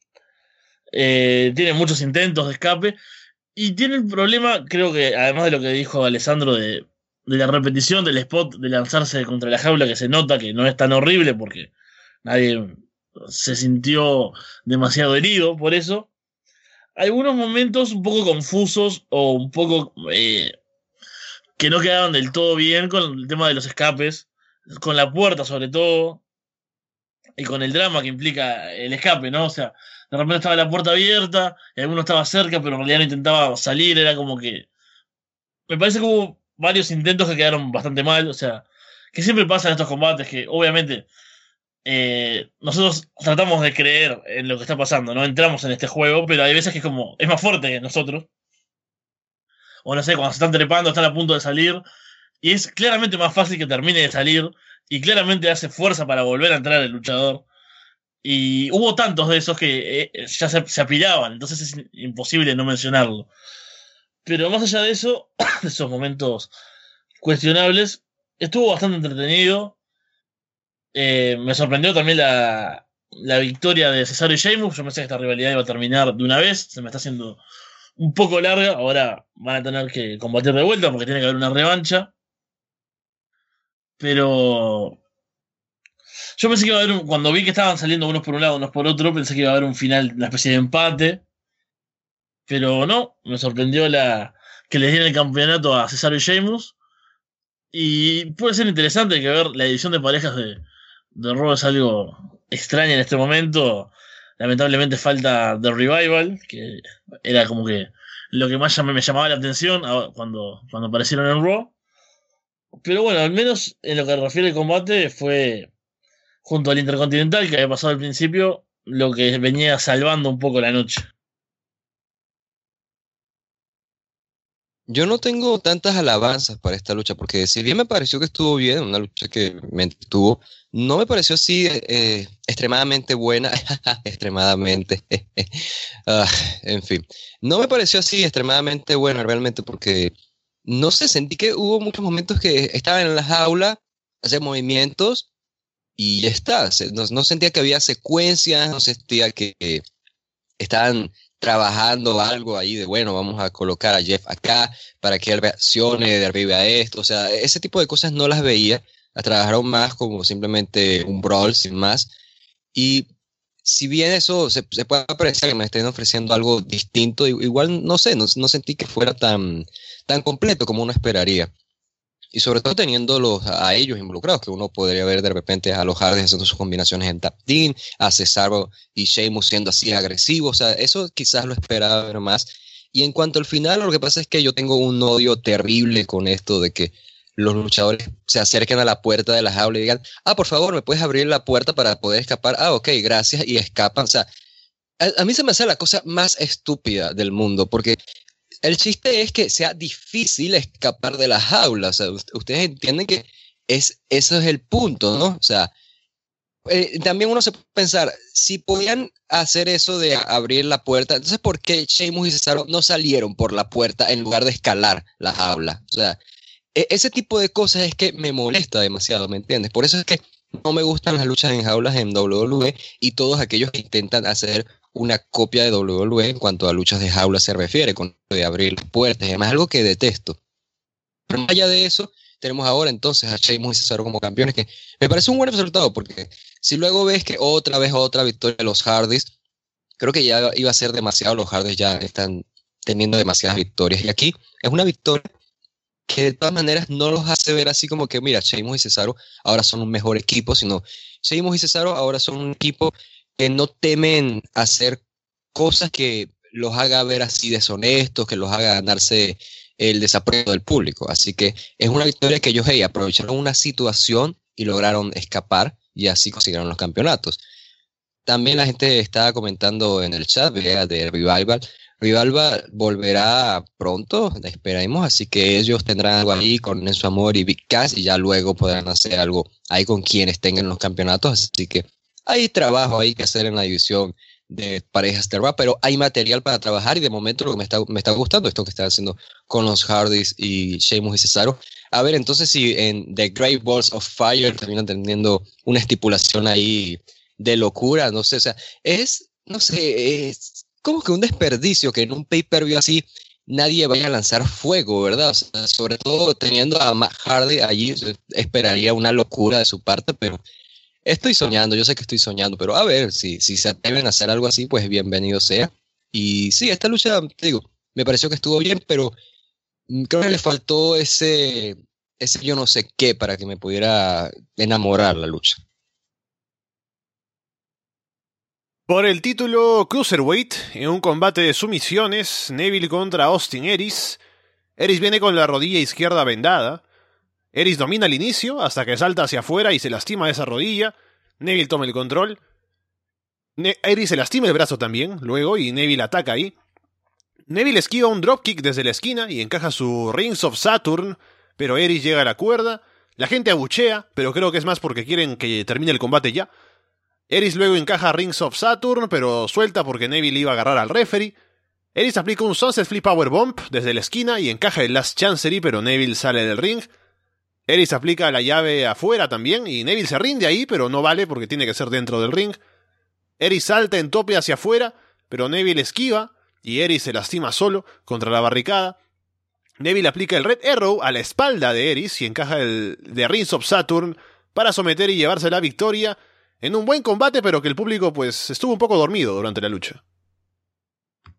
Tiene muchos intentos de escape y tiene el problema, creo que además de lo que dijo Alessandro de la repetición del spot de lanzarse contra la jaula, que se nota que no es tan horrible porque nadie se sintió demasiado herido por eso. Algunos momentos un poco confusos o un poco que no quedaban del todo bien con el tema de los escapes, con la puerta sobre todo, y con el drama que implica el escape, ¿no? O sea, de repente estaba la puerta abierta y alguno estaba cerca, pero en realidad no intentaba salir, era como que... Me parece que hubo varios intentos que quedaron bastante mal, o sea, que siempre pasa en estos combates, que obviamente nosotros tratamos de creer en lo que está pasando, no entramos en este juego, pero hay veces que es más fuerte que nosotros. O no sé, cuando se están trepando, están a punto de salir, y es claramente más fácil que termine de salir, y claramente hace fuerza para volver a entrar el luchador. Y hubo tantos de esos que ya se apilaban, entonces es imposible no mencionarlo. Pero más allá de eso, de esos momentos cuestionables, estuvo bastante entretenido. Me sorprendió también la victoria de Cesaro y Sheamus. Yo pensé que esta rivalidad iba a terminar de una vez. Se me está haciendo un poco larga. Ahora van a tener que combatir de vuelta porque tiene que haber una revancha. Pero yo pensé que iba a haber cuando vi que estaban saliendo unos por un lado, unos por otro, pensé que iba a haber un final, una especie de empate. Pero no, me sorprendió que les dieran el campeonato a Cesaro y Sheamus. Y puede ser interesante que ver la edición de parejas de Raw es algo extraño en este momento. Lamentablemente falta The Revival, que era como que lo que más me llamaba la atención cuando aparecieron en Raw. Pero bueno, al menos en lo que refiere al combate fue junto al Intercontinental que había pasado al principio, lo que venía salvando un poco la noche. Yo no tengo tantas alabanzas para esta lucha, porque si bien me pareció que estuvo bien, una lucha que me entretuvo, no me pareció así extremadamente buena, extremadamente, ah, en fin, no me pareció así extremadamente buena realmente, porque no sé, sentí que hubo muchos momentos que estaba en la jaula, hacía movimientos y ya está, no sentía que había secuencias, no sentía que estaban trabajando algo ahí de, bueno, vamos a colocar a Jeff acá para que él reaccione, derribe a esto, o sea, ese tipo de cosas no las veía, las trabajaron más como simplemente un brawl sin más, y si bien eso se puede apreciar que me estén ofreciendo algo distinto, igual no sé, no sentí que fuera tan completo como uno esperaría. Y sobre todo teniéndolos a ellos involucrados, que uno podría ver de repente a los Hardys haciendo sus combinaciones en tap team, a Cesaro y Sheamus siendo así agresivos, o sea, eso quizás lo esperaba ver más. Y en cuanto al final, lo que pasa es que yo tengo un odio terrible con esto de que los luchadores se acerquen a la puerta de la jaula y digan, por favor, ¿me puedes abrir la puerta para poder escapar? Ok, gracias, y escapan. O sea, a mí se me hace la cosa más estúpida del mundo, porque el chiste es que sea difícil escapar de la jaula. O sea, ustedes entienden que eso es el punto, ¿no? O sea, también uno se puede pensar, si podían hacer eso de abrir la puerta, entonces ¿por qué Sheamus y Cesaro no salieron por la puerta en lugar de escalar la jaula? O sea, ese tipo de cosas es que me molesta demasiado, ¿me entiendes? Por eso es que no me gustan las luchas en jaulas en WWE y todos aquellos que intentan hacer una copia de WWE en cuanto a luchas de jaula se refiere, con lo de abrir puertas y demás, algo que detesto. Pero más allá de eso, tenemos ahora entonces a Sheamus y Cesaro como campeones, que me parece un buen resultado, porque si luego ves que otra vez otra victoria de los Hardys, creo que ya iba a ser demasiado, los Hardys ya están teniendo demasiadas victorias, y aquí es una victoria que de todas maneras no los hace ver así como que, mira, Sheamus y Cesaro ahora son un mejor equipo, sino Sheamus y Cesaro ahora son un equipo que no temen hacer cosas que los haga ver así deshonestos, que los haga ganarse el desapruebo del público. Así que es una victoria que ellos aprovecharon una situación y lograron escapar y así consiguieron los campeonatos. También la gente estaba comentando en el chat de Revival. Revival volverá pronto, esperemos, así que ellos tendrán algo ahí con Enzo Amor y Big Cass y ya luego podrán hacer algo ahí con quienes tengan los campeonatos, así que hay trabajo ahí que hacer en la división de parejas de rap, pero hay material para trabajar y de momento lo que me está gustando esto que están haciendo con los Hardys y Sheamus y Cesaro. A ver, entonces si en The Great Balls of Fire terminan teniendo una estipulación ahí de locura, no sé, o sea, no sé, es como que un desperdicio que en un pay-per-view así nadie vaya a lanzar fuego, ¿verdad? O sea, sobre todo teniendo a Matt Hardy allí, esperaría una locura de su parte, pero estoy soñando, yo sé que estoy soñando, pero a ver, si se atreven a hacer algo así, pues bienvenido sea. Y sí, esta lucha, te digo, me pareció que estuvo bien, pero creo que le faltó ese yo no sé qué para que me pudiera enamorar la lucha. Por el título Cruiserweight, en un combate de sumisiones, Neville contra Austin Aries. Aries viene con la rodilla izquierda vendada. Aries domina al inicio hasta que salta hacia afuera y se lastima esa rodilla. Neville toma el control. Aries se lastima el brazo también, luego, y Neville ataca ahí. Neville esquiva un dropkick desde la esquina y encaja su Rings of Saturn, pero Aries llega a la cuerda. La gente abuchea, pero creo que es más porque quieren que termine el combate ya. Aries luego encaja Rings of Saturn, pero suelta porque Neville iba a agarrar al referee. Aries aplica un Sunset Flip Power Bomb desde la esquina y encaja el Last Chancery, pero Neville sale del ring. Aries aplica la llave afuera también y Neville se rinde ahí, pero no vale porque tiene que ser dentro del ring. Aries salta en tope hacia afuera, pero Neville esquiva y Aries se lastima solo contra la barricada. Neville aplica el Red Arrow a la espalda de Aries y encaja el The Rings of Saturn para someter y llevarse la victoria en un buen combate, pero que el público pues estuvo un poco dormido durante la lucha.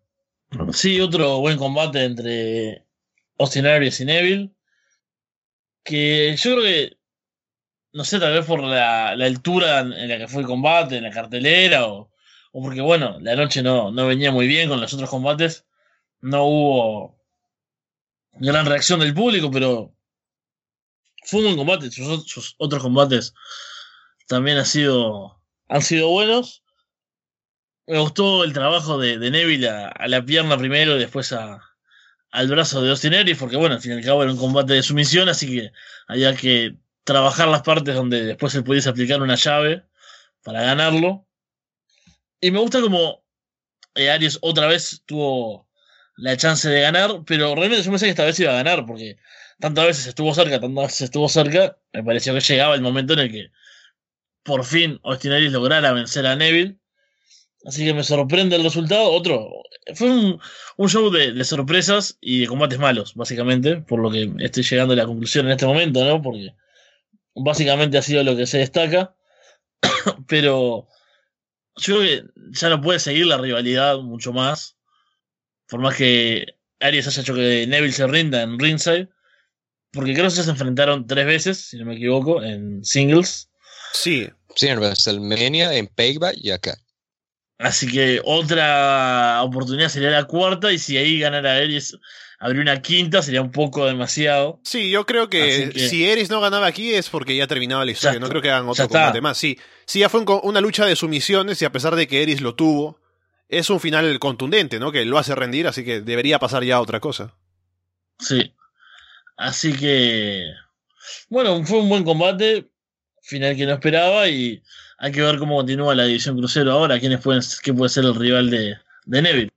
Sí, otro buen combate entre Austin Aries y Neville. que yo creo que, no sé, tal vez por la altura en la que fue el combate, en la cartelera, o porque, bueno, la noche no venía muy bien con los otros combates, no hubo gran reacción del público, pero fue un buen combate. Sus otros combates también han sido buenos. Me gustó el trabajo de Neville a la pierna primero y después al brazo de Austin Aries, porque bueno, al fin y al cabo era un combate de sumisión, así que había que trabajar las partes donde después se pudiese aplicar una llave para ganarlo. Y me gusta como Aries otra vez tuvo la chance de ganar, pero realmente yo pensé que esta vez iba a ganar, porque tantas veces estuvo cerca, me pareció que llegaba el momento en el que por fin Austin Aries lograra vencer a Neville. Así que me sorprende el resultado. Fue un show de sorpresas y de combates malos, básicamente, por lo que estoy llegando a la conclusión en este momento, ¿no? Porque básicamente ha sido lo que se destaca, pero yo creo que ya no puede seguir la rivalidad mucho más, por más que Aries haya hecho que Neville se rinda en ringside, porque creo que ya se enfrentaron 3 veces, si no me equivoco, en singles. Sí. Sí, en WrestleMania, en Payback y acá. Así que otra oportunidad sería la cuarta, y si ahí ganara Aries, abrir una quinta sería un poco demasiado. Sí, yo creo que si Eris no ganaba aquí es porque ya terminaba la historia. No creo que hagan otro combate más. Sí, ya fue una lucha de sumisiones y a pesar de que Eris lo tuvo, es un final contundente, ¿no? Que lo hace rendir, así que debería pasar ya a otra cosa. Sí. Así que, bueno, fue un buen combate, final que no esperaba, y hay que ver cómo continúa la división crucero ahora, quién puede ser el rival de Neville.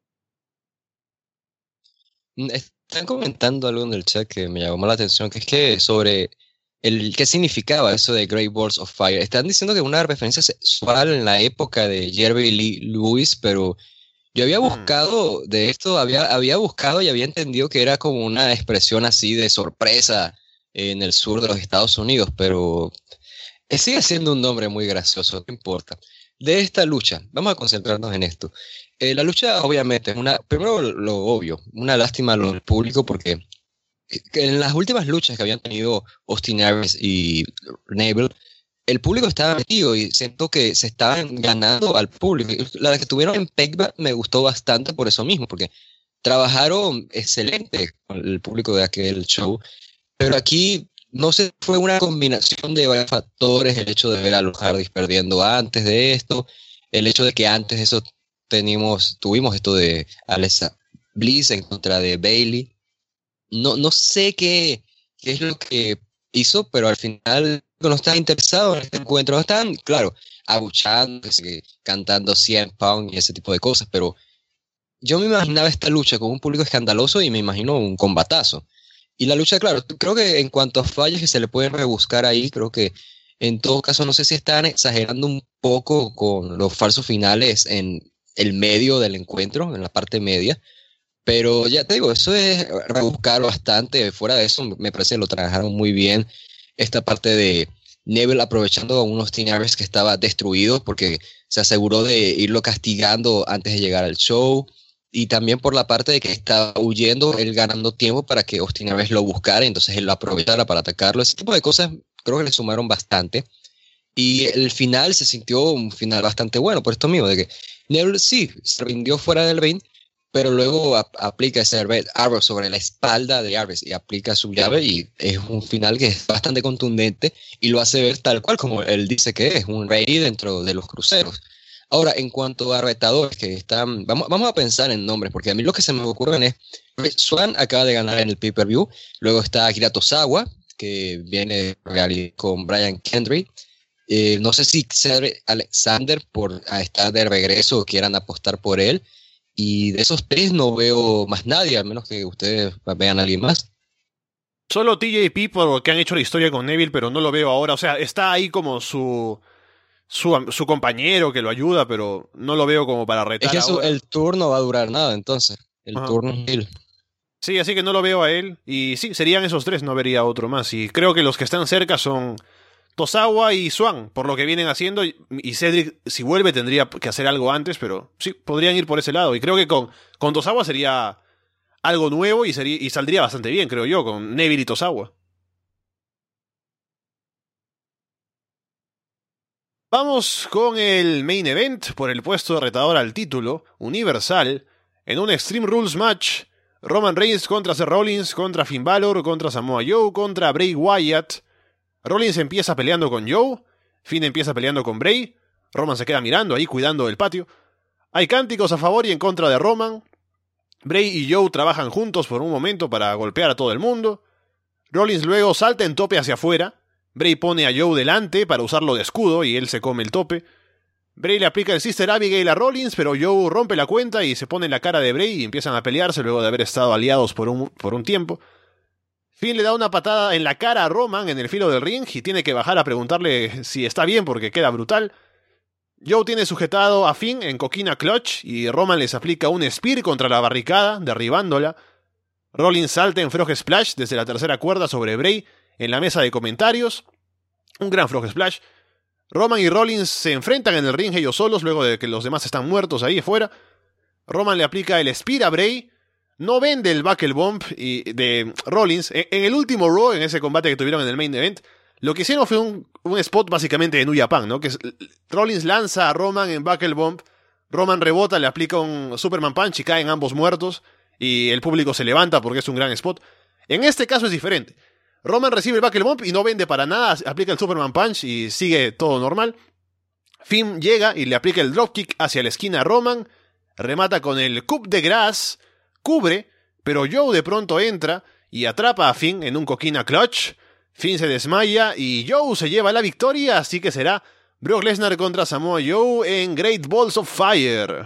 Están comentando algo en el chat que me llamó la atención, que es que sobre qué significaba eso de Great Balls of Fire. Están diciendo que es una referencia sexual en la época de Jerry Lee Lewis, pero yo había buscado de esto, había buscado y había entendido que era como una expresión así de sorpresa en el sur de los Estados Unidos, pero sigue siendo un nombre muy gracioso, no importa. De esta lucha, vamos a concentrarnos en esto. La lucha, obviamente, primero lo obvio, una lástima a lo del público, porque en las últimas luchas que habían tenido Austin Aries y Neville, el público estaba metido y siento que se estaban ganando al público. La que tuvieron en Payback me gustó bastante por eso mismo, porque trabajaron excelente con el público de aquel show, pero aquí no sé, fue una combinación de varios factores, el hecho de ver a los Hardys perdiendo antes de esto, el hecho de que antes de eso tuvimos esto de Alexa Bliss en contra de Bayley. No sé qué es lo que hizo, pero al final no estaba interesado en este encuentro. No estaban, claro, abuchando, cantando 100 pounds y ese tipo de cosas, pero yo me imaginaba esta lucha con un público escandaloso y me imagino un combatazo. Y la lucha, claro, creo que en cuanto a fallas que se le pueden rebuscar ahí, creo que en todo caso no sé si están exagerando un poco con los falsos finales en el medio del encuentro, en la parte media, pero ya te digo, eso es rebuscar bastante. Fuera de eso, me parece que lo trabajaron muy bien. Esta parte de Neville aprovechando a unos Austin Aries que estaba destruido porque se aseguró de irlo castigando antes de llegar al show. Y también por la parte de que estaba huyendo, él ganando tiempo para que Austin Aries lo buscara, entonces él lo aprovechara para atacarlo. Ese tipo de cosas creo que le sumaron bastante. Y el final se sintió un final bastante bueno, por esto mismo, de que Neville sí se rindió fuera del ring, pero luego aplica ese Red Arrow sobre la espalda de Aries y aplica su llave, y es un final que es bastante contundente y lo hace ver tal cual como él dice que es, un rey dentro de los cruceros. Ahora, en cuanto a retadores que están, vamos a pensar en nombres, porque a mí lo que se me ocurren es, Swan acaba de ganar en el pay-per-view, luego está Akira Tozawa, que viene con Brian Kendrick, no sé si Alexander por estar de regreso o quieran apostar por él, y de esos tres no veo más nadie, al menos que ustedes vean a alguien más. Solo TJP porque han hecho la historia con Neville, pero no lo veo ahora. O sea, está ahí como su compañero que lo ayuda, pero no lo veo como para retar. Es que el turno va a durar nada, entonces. El turno es él. Sí, así que no lo veo a él. Y sí, serían esos tres, no vería otro más. Y creo que los que están cerca son Tozawa y Swan, por lo que vienen haciendo. Y Cedric, si vuelve, tendría que hacer algo antes, pero sí, podrían ir por ese lado. Y creo que con Tozawa sería algo nuevo y saldría bastante bien, creo yo, con Neville y Tozawa. Vamos con el main event por el puesto de retador al título universal en un Extreme Rules match. Roman Reigns contra Seth Rollins, contra Finn Balor, contra Samoa Joe, contra Bray Wyatt. Rollins empieza peleando con Joe, Finn empieza peleando con Bray, Roman se queda mirando ahí cuidando el patio. Hay cánticos a favor y en contra de Roman. Bray y Joe trabajan juntos por un momento para golpear a todo el mundo. Rollins luego salta en tope hacia afuera. Bray pone a Joe delante para usarlo de escudo y él se come el tope. Bray le aplica el Sister Abigail a Rollins, pero Joe rompe la cuenta y se pone en la cara de Bray y empiezan a pelearse luego de haber estado aliados por un tiempo. Finn le da una patada en la cara a Roman en el filo del ring y tiene que bajar a preguntarle si está bien porque queda brutal. Joe tiene sujetado a Finn en coquina clutch y Roman les aplica un spear contra la barricada, derribándola. Rollins salta en frog splash desde la tercera cuerda sobre Bray en la mesa de comentarios. Un gran frog splash. Roman y Rollins se enfrentan en el ring ellos solos luego de que los demás están muertos ahí afuera. Roman le aplica el spear a Bray. No vende el buckle bomb de Rollins. En el último Raw, en ese combate que tuvieron en el main event, lo que hicieron fue un spot básicamente de New Japan, ¿no? Rollins lanza a Roman en buckle bomb. Roman rebota, le aplica un Superman Punch y caen ambos muertos. Y el público se levanta porque es un gran spot. En este caso es diferente. Roman recibe el buckle bomb y no vende para nada, aplica el Superman Punch y sigue todo normal. Finn llega y le aplica el dropkick hacia la esquina a Roman, remata con el coup de grace, cubre, pero Joe de pronto entra y atrapa a Finn en un coquina clutch. Finn se desmaya y Joe se lleva la victoria, así que será Brock Lesnar contra Samoa Joe en Great Balls of Fire.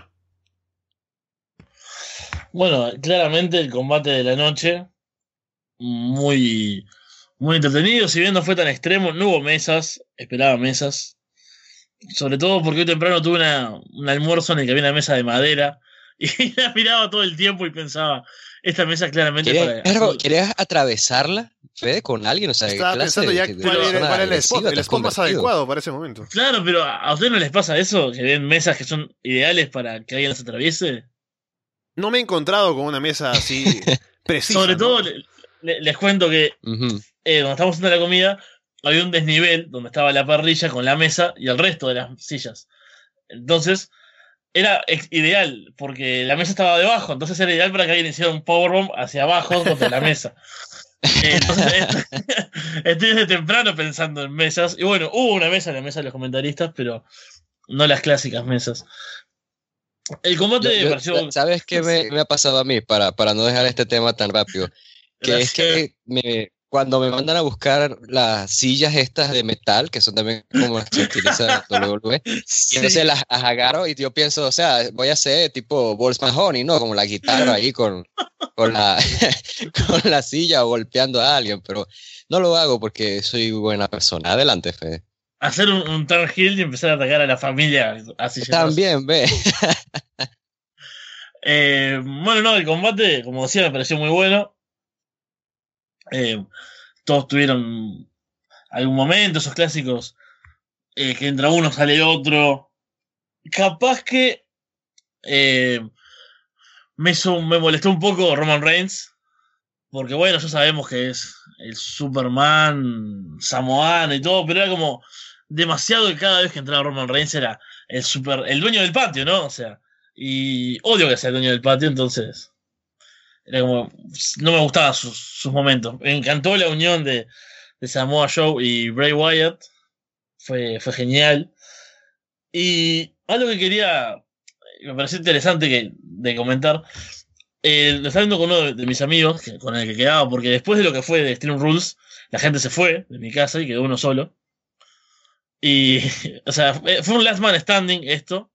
Bueno, claramente el combate de la noche, muy entretenido, si bien no fue tan extremo, no hubo mesas, esperaba mesas, sobre todo porque hoy temprano tuve un almuerzo en el que había una mesa de madera y la miraba todo el tiempo y pensaba, esta mesa claramente ¿Querías atravesarla, Fede, con alguien? O sea, estaba pensando ya cuál era el spot más adecuado para ese momento. Claro, pero ¿a ustedes no les pasa eso? ¿Que ven mesas que son ideales para que alguien las atraviese? No me he encontrado con una mesa así precisa. Sobre todo, ¿no? les cuento que cuando estábamos haciendo la comida, había un desnivel donde estaba la parrilla con la mesa y el resto de las sillas. Entonces, era ideal, porque la mesa estaba debajo, entonces era ideal para que alguien hiciera un powerbomb hacia abajo contra la mesa. Entonces, estoy desde temprano pensando en mesas. Y bueno, hubo una mesa, la mesa de los comentaristas, pero no las clásicas mesas. El combate me pareció... ¿Sabes qué me ha pasado a mí para no dejar este tema tan rápido? Que Gracias. es que cuando me mandan a buscar las sillas estas de metal, que son también como las que utiliza WWE, Sí. y entonces las agarro y yo pienso, o sea, voy a hacer tipo Balls Mahoney, ¿no? Como la guitarra ahí con la, con la silla golpeando a alguien, pero no lo hago porque soy buena persona. Adelante, Fede. Hacer un turn heel y empezar a atacar a la familia así. También, ve. Bueno, no, el combate, como decía, me pareció muy bueno. Todos tuvieron algún momento, esos clásicos, que entra uno, sale otro. Capaz que me molestó un poco Roman Reigns, porque bueno, ya sabemos que es el Superman samoano y todo, pero era como demasiado que cada vez que entraba Roman Reigns era el dueño del patio, ¿no? O sea, y odio que sea el dueño del patio, entonces era como, no me gustaban sus momentos. Me encantó la unión de Samoa Joe y Bray Wyatt, fue genial. Y algo que me pareció interesante de comentar, lo estaba viendo con uno de mis amigos, con el que quedaba, porque después de lo que fue de Extreme Rules, la gente se fue de mi casa y quedó uno solo. Y, o sea, fue un last man standing esto.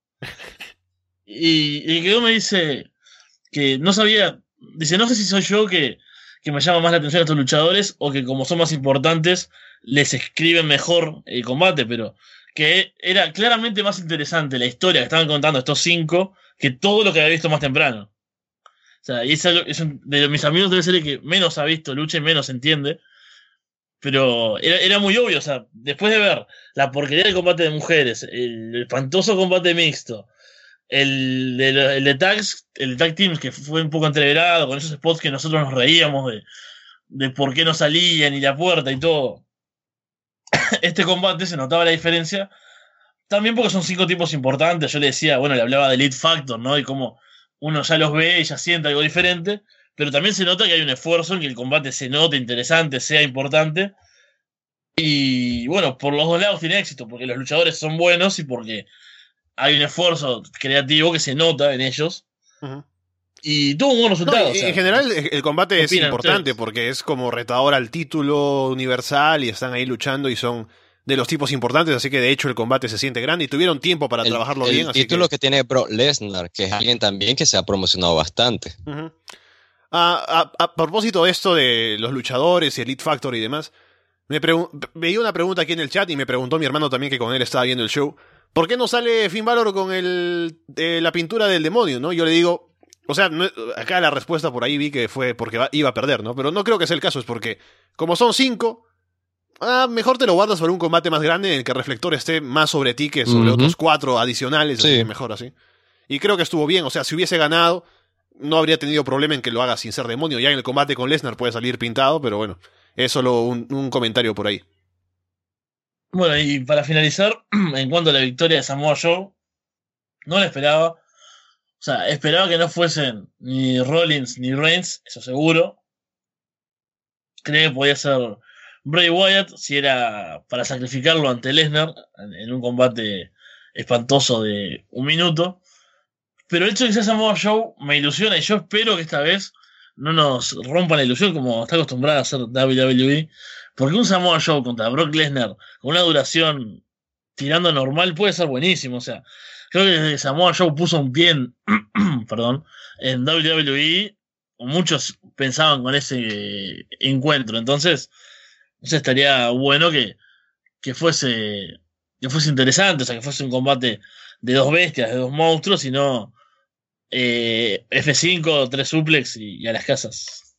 Y quedó me dice que no sabía, dice, no sé si soy yo que me llama más la atención a estos luchadores o que como son más importantes les escriben mejor el combate, pero que era claramente más interesante la historia que estaban contando estos 5 que todo lo que había visto más temprano. O sea, y de mis amigos debe ser el que menos ha visto lucha y menos entiende. Pero era muy obvio, o sea, después de ver la porquería del combate de mujeres, el espantoso combate mixto, el de tag teams que fue un poco entreverado con esos spots que nosotros nos reíamos de por qué no salían y la puerta y todo. Este combate se notaba la diferencia También porque son 5 tipos importantes. Yo le decía, bueno, le hablaba de Elite Factor, ¿no? Y cómo uno ya los ve y ya siente algo diferente. Pero también se nota que hay un esfuerzo en que el combate se note interesante, sea importante. Y bueno, por los dos lados tiene éxito, porque los luchadores son buenos y porque hay un esfuerzo creativo que se nota en ellos. Uh-huh. Y tuvo un buen resultado. No, o sea, en general, el combate es importante ustedes? porque es como retador al título universal y están ahí luchando y son de los tipos importantes, así que de hecho el combate se siente grande y tuvieron tiempo para trabajarlo bien. El título que tiene Brock Lesnar, que es alguien también que se ha promocionado bastante. Uh-huh. A propósito de esto de los luchadores y Elite Factor y demás, veía una pregunta aquí en el chat y me preguntó mi hermano también, que con él estaba viendo el show, ¿por qué no sale Finn Balor con la pintura del demonio, ¿no? Yo le digo, o sea, acá la respuesta por ahí vi que fue porque iba a perder, ¿no? Pero no creo que sea el caso, es porque como son 5, mejor te lo guardas para un combate más grande en el que el reflector esté más sobre ti que sobre otros 4 adicionales, así que mejor así. Y creo que estuvo bien, o sea, si hubiese ganado, no habría tenido problema en que lo haga sin ser demonio. Ya en el combate con Lesnar puede salir pintado, pero bueno, es solo un comentario por ahí. Bueno, y para finalizar, en cuanto a la victoria de Samoa Joe, no la esperaba. O sea, esperaba que no fuesen ni Rollins ni Reigns, eso seguro. Creía que podía ser Bray Wyatt si era para sacrificarlo ante Lesnar en un combate espantoso de 1 minuto. Pero el hecho de que sea Samoa Joe me ilusiona y yo espero que esta vez no nos rompan la ilusión como está acostumbrada a hacer WWE. Porque un Samoa Joe contra Brock Lesnar con una duración tirando normal puede ser buenísimo. O sea, creo que desde que Samoa Joe puso un pie en, perdón, en WWE, muchos pensaban con ese encuentro. Entonces, no sé, estaría bueno que fuese interesante, o sea, que fuese un combate de 2 bestias, de 2 monstruos, y no F5, 3 suplex y a las casas.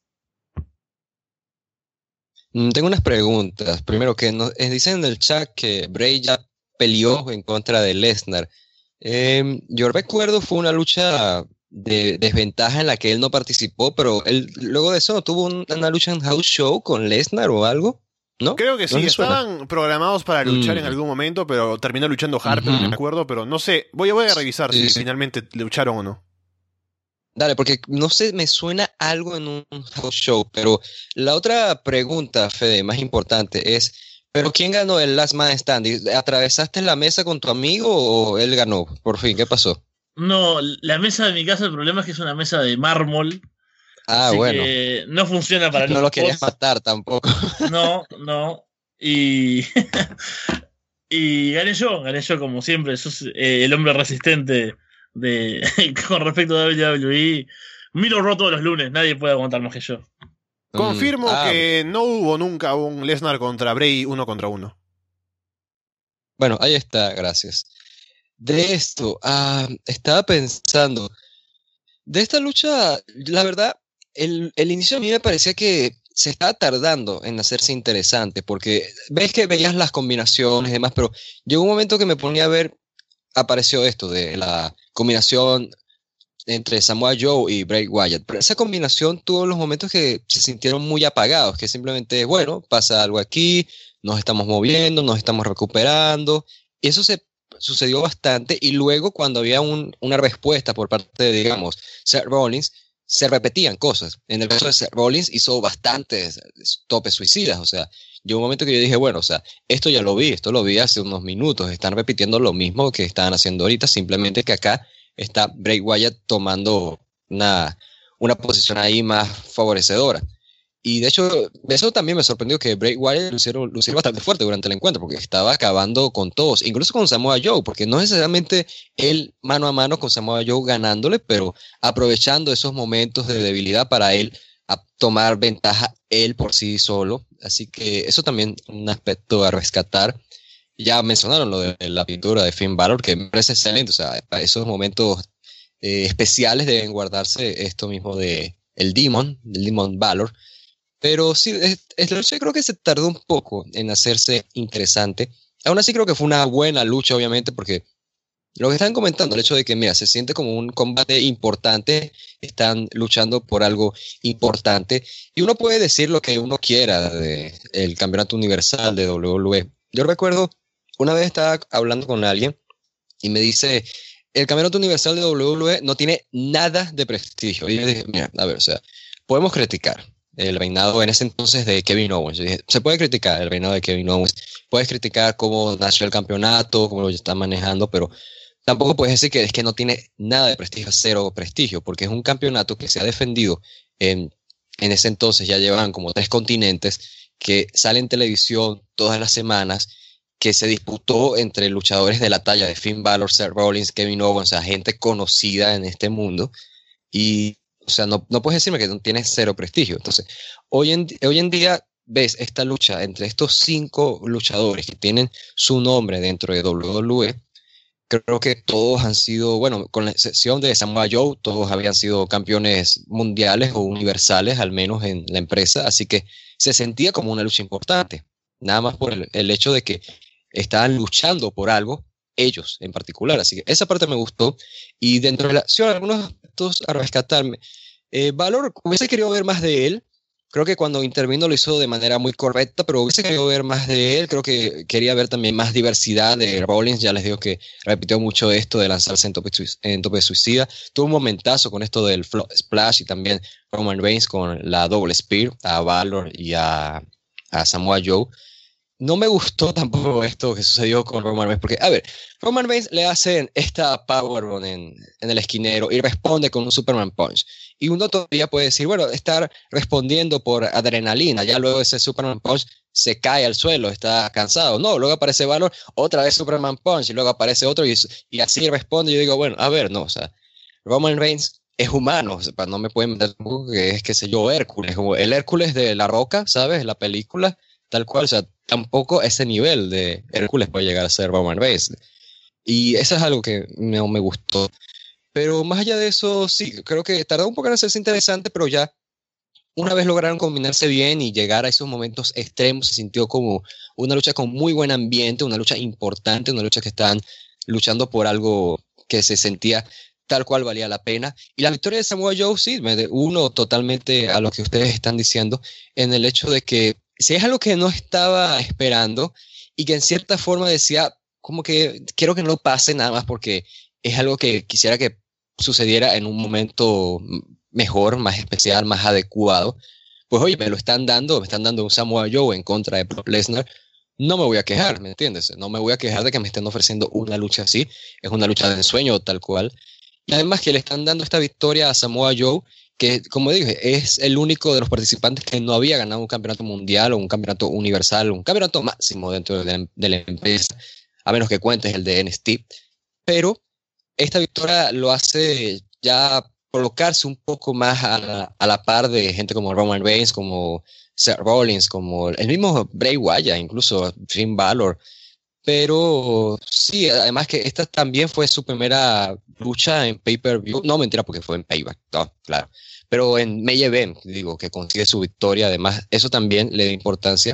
Tengo unas preguntas. Primero, que dicen en el chat que Bray ya peleó en contra de Lesnar. Yo recuerdo fue una lucha de desventaja en la que él no participó, pero él luego de eso no tuvo una lucha en House Show con Lesnar o algo, ¿no? Creo que sí, estaban programados para luchar en algún momento, pero terminó luchando Harper, no me acuerdo, pero no sé, voy a revisar si finalmente lucharon o no. Dale, porque no sé, me suena algo en un house show, pero la otra pregunta, Fede, más importante es, ¿pero quién ganó el Last Man Standing? ¿Atravesaste la mesa con tu amigo o él ganó? Por fin, ¿qué pasó? No, la mesa de mi casa, el problema es que es una mesa de mármol. Así bueno. Que no funciona para no lo querías matar tampoco. No. Y y gané yo como siempre. Sos el hombre resistente con respecto a WWE. Miro Raw todos los lunes, nadie puede aguantar más que yo. Confirmo que no hubo nunca un Lesnar contra Bray 1 contra 1. Bueno, ahí está, gracias. De esto, estaba pensando, de esta lucha, la verdad, el inicio a mí me parecía que se estaba tardando en hacerse interesante, porque ves que veías las combinaciones y demás, pero llegó un momento que me ponía a ver, apareció esto de la combinación entre Samoa Joe y Bray Wyatt, pero esa combinación tuvo los momentos que se sintieron muy apagados, que simplemente, bueno, pasa algo aquí, nos estamos moviendo, nos estamos recuperando, y eso se sucedió bastante, y luego cuando había una respuesta por parte de, digamos, Seth Rollins, se repetían cosas. En el caso de Seth Rollins hizo bastantes topes suicidas, o sea, llegó un momento que yo dije, bueno, o sea, esto lo vi hace unos minutos, están repitiendo lo mismo que estaban haciendo ahorita, simplemente que acá está Bray Wyatt tomando una posición ahí más favorecedora. Y de hecho, eso también me sorprendió, que Bray Wyatt lució bastante fuerte durante el encuentro, porque estaba acabando con todos, incluso con Samoa Joe, porque no necesariamente él mano a mano con Samoa Joe ganándole, pero aprovechando esos momentos de debilidad para él a tomar ventaja él por sí solo. Así que eso también es un aspecto a rescatar. Ya mencionaron lo de la pintura de Finn Balor, que me parece excelente. O sea, para esos momentos especiales deben guardarse esto mismo del Demon Balor. Pero sí, yo creo que se tardó un poco en hacerse interesante. Aún así creo que fue una buena lucha, obviamente, porque lo que están comentando, el hecho de que, mira, se siente como un combate importante, están luchando por algo importante, y uno puede decir lo que uno quiera del campeonato universal de WWE. Yo recuerdo una vez estaba hablando con alguien y me dice, el campeonato universal de WWE no tiene nada de prestigio. Y yo dije, mira, a ver, o sea, podemos criticar el reinado en ese entonces de Kevin Owens. Yo dije, se puede criticar el reinado de Kevin Owens, puedes criticar cómo nació el campeonato, cómo lo están manejando, pero tampoco puedes decir que es que no tiene nada de prestigio, cero prestigio, porque es un campeonato que se ha defendido en ese entonces, ya llevan como 3 continentes, que sale en televisión todas las semanas, que se disputó entre luchadores de la talla de Finn Balor, Seth Rollins, Kevin Owens, o sea, gente conocida en este mundo, y, o sea, no puedes decirme que no tiene cero prestigio. Entonces, hoy en día ves esta lucha entre estos 5 luchadores que tienen su nombre dentro de WWE. Creo que todos han sido, bueno, con la excepción de Samoa Joe, todos habían sido campeones mundiales o universales, al menos en la empresa, así que se sentía como una lucha importante, nada más por el hecho de que estaban luchando por algo, ellos en particular, así que esa parte me gustó, y dentro de la acción, algunos aspectos a rescatarme. Valor, hubiese querido ver más de él. Creo que cuando intervino lo hizo de manera muy correcta, pero hubiese querido ver más de él. Creo que quería ver también más diversidad de Rollins. Ya les digo que repitió mucho esto de lanzarse en tope suicida. Tuvo un momentazo con esto del Splash, y también Roman Reigns con la Double Spear a Valor y a Samoa Joe. No me gustó tampoco esto que sucedió con Roman Reigns, porque, a ver, Roman Reigns le hacen esta Powerbomb en el esquinero y responde con un Superman Punch. Y uno todavía puede decir, bueno, estar respondiendo por adrenalina, ya luego ese Superman Punch se cae al suelo, está cansado. No, luego aparece Valor, otra vez Superman Punch, y luego aparece otro, y así responde. Y yo digo, bueno, a ver, no, o sea, Roman Reigns es humano, o sea, no me pueden meter que es, qué sé yo, Hércules, como el Hércules de La Roca, ¿sabes? La película, tal cual, o sea, tampoco ese nivel de Hércules puede llegar a ser Roman Reigns. Y eso es algo que no me gustó. Pero más allá de eso, sí, creo que tardó un poco en hacerse interesante, pero ya una vez lograron combinarse bien y llegar a esos momentos extremos, se sintió como una lucha con muy buen ambiente, una lucha importante, una lucha que estaban luchando por algo que se sentía tal cual valía la pena. Y la victoria de Samoa Joe, sí, me uno totalmente a lo que ustedes están diciendo, en el hecho de que si es algo que no estaba esperando y que en cierta forma decía, como que quiero que no pase nada más porque es algo que quisiera que sucediera en un momento mejor, más especial, más adecuado, pues oye, me están dando un Samoa Joe en contra de Brock Lesnar, no me voy a quejar, ¿me entiendes? No me voy a quejar de que me estén ofreciendo una lucha así, es una lucha de ensueño tal cual, y además que le están dando esta victoria a Samoa Joe, que como dije, es el único de los participantes que no había ganado un campeonato mundial o un campeonato universal, un campeonato máximo dentro de la empresa, a menos que cuentes el de NXT, pero esta victoria lo hace ya colocarse un poco más a la par de gente como Roman Reigns, como Seth Rollins, como el mismo Bray Wyatt, incluso Finn Balor. Pero sí, además que esta también fue su primera lucha en pay-per-view. No, mentira, porque fue en Payback, no, claro. Pero en Main Event, digo, que consigue su victoria. Además, eso también le da importancia.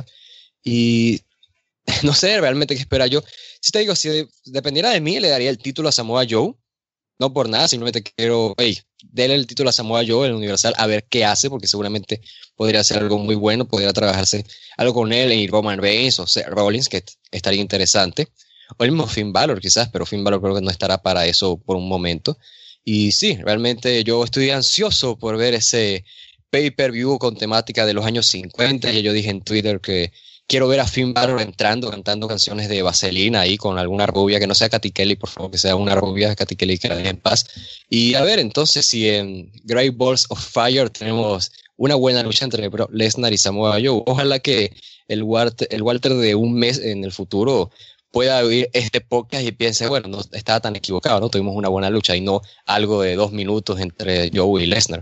Y no sé realmente qué espera yo. Si te digo, si dependiera de mí, le daría el título a Samoa Joe. No por nada, simplemente quiero, hey, déle el título a Samoa Joe en el Universal a ver qué hace, porque seguramente podría hacer algo muy bueno, podría trabajarse algo con él y Roman Reigns o Seth Rollins, que estaría interesante. O el mismo Finn Balor quizás, pero Finn Balor creo que no estará para eso por un momento. Y sí, realmente yo estoy ansioso por ver ese pay-per-view con temática de los años 50. Y yo dije en Twitter que quiero ver a Finn Balor entrando, cantando canciones de Vaselina ahí con alguna rubia, que no sea Katy Kelly, por favor, que sea una rubia de Katy Kelly, que la deje en paz. Y a ver, entonces, si en Great Balls of Fire tenemos una buena lucha entre Brock Lesnar y Samoa Joe, ojalá que el Walter de un mes en el futuro pueda oír este podcast y piense, bueno, no estaba tan equivocado, ¿no? Tuvimos una buena lucha y no algo de 2 minutos entre Joe y Lesnar.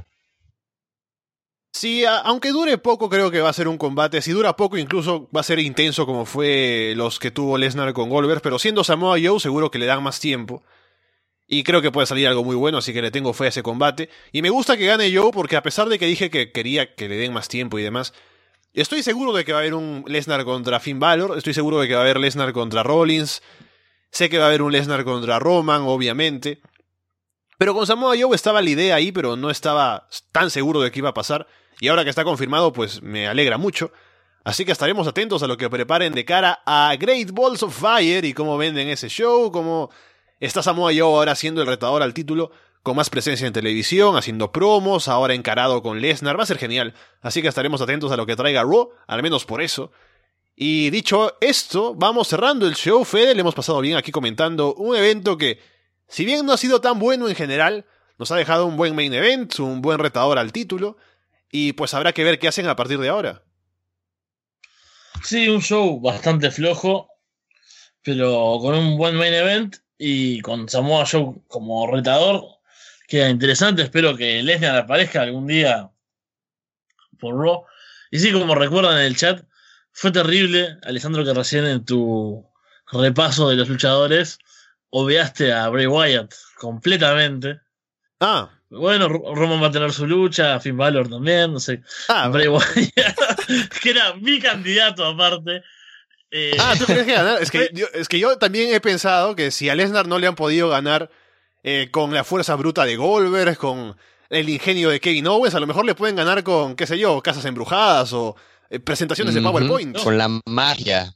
Sí, aunque dure poco, creo que va a ser un combate. Si dura poco, incluso va a ser intenso como fue los que tuvo Lesnar con Goldberg. Pero siendo Samoa Joe, seguro que le dan más tiempo. Y creo que puede salir algo muy bueno, así que le tengo fe a ese combate. Y me gusta que gane Joe, porque a pesar de que dije que quería que le den más tiempo y demás, estoy seguro de que va a haber un Lesnar contra Finn Balor. Estoy seguro de que va a haber Lesnar contra Rollins. Sé que va a haber un Lesnar contra Roman, obviamente. Pero con Samoa Joe estaba la idea ahí, pero no estaba tan seguro de que iba a pasar. Y ahora que está confirmado, pues me alegra mucho. Así que estaremos atentos a lo que preparen de cara a Great Balls of Fire y cómo venden ese show, cómo está Samoa Joe ahora siendo el retador al título, con más presencia en televisión, haciendo promos, ahora encarado con Lesnar. Va a ser genial. Así que estaremos atentos a lo que traiga Raw, al menos por eso. Y dicho esto, vamos cerrando el show. Fede, le hemos pasado bien aquí comentando un evento que, si bien no ha sido tan bueno en general, nos ha dejado un buen main event, un buen retador al título, y pues habrá que ver qué hacen a partir de ahora. Sí, un show bastante flojo, pero con un buen main event y con Samoa Joe como retador, queda interesante. Espero que Lesnar aparezca algún día por Raw. Y sí, como recuerdan en el chat, fue terrible, Alessandro, que recién en tu repaso de los luchadores obviaste a Bray Wyatt completamente. Ah. Bueno, Roman va a tener su lucha, Finn Balor también, no sé. Bray Wyatt, que era mi candidato aparte. ¿Tú crees que ganar? Es que yo también he pensado que si a Lesnar no le han podido ganar con la fuerza bruta de Goldberg, con el ingenio de Kevin Owens, a lo mejor le pueden ganar con, qué sé yo, casas embrujadas o presentaciones de PowerPoint. Con la magia.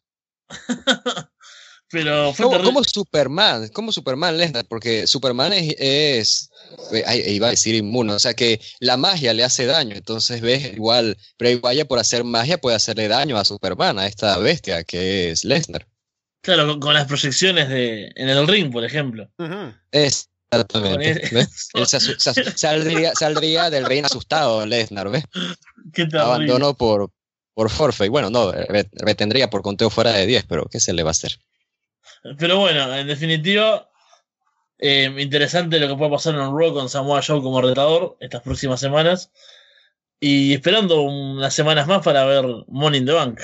Pero fue como Superman Lesnar, porque Superman iba a decir inmune, o sea que la magia le hace daño, entonces ves, igual Bray Wyatt por hacer magia puede hacerle daño a Superman, a esta bestia que es Lesnar. Claro, con las proyecciones en el ring, por ejemplo. Uh-huh. Exactamente. Él saldría del ring asustado, Lesnar, ¿ves? Qué terrible. Abandono por forfeit. Bueno, no, retendría por conteo fuera de 10, pero ¿qué se le va a hacer? Pero bueno, en definitiva, interesante lo que puede pasar en un Raw con Samoa Joe como retador estas próximas semanas. Y esperando unas semanas más para ver Money in the Bank.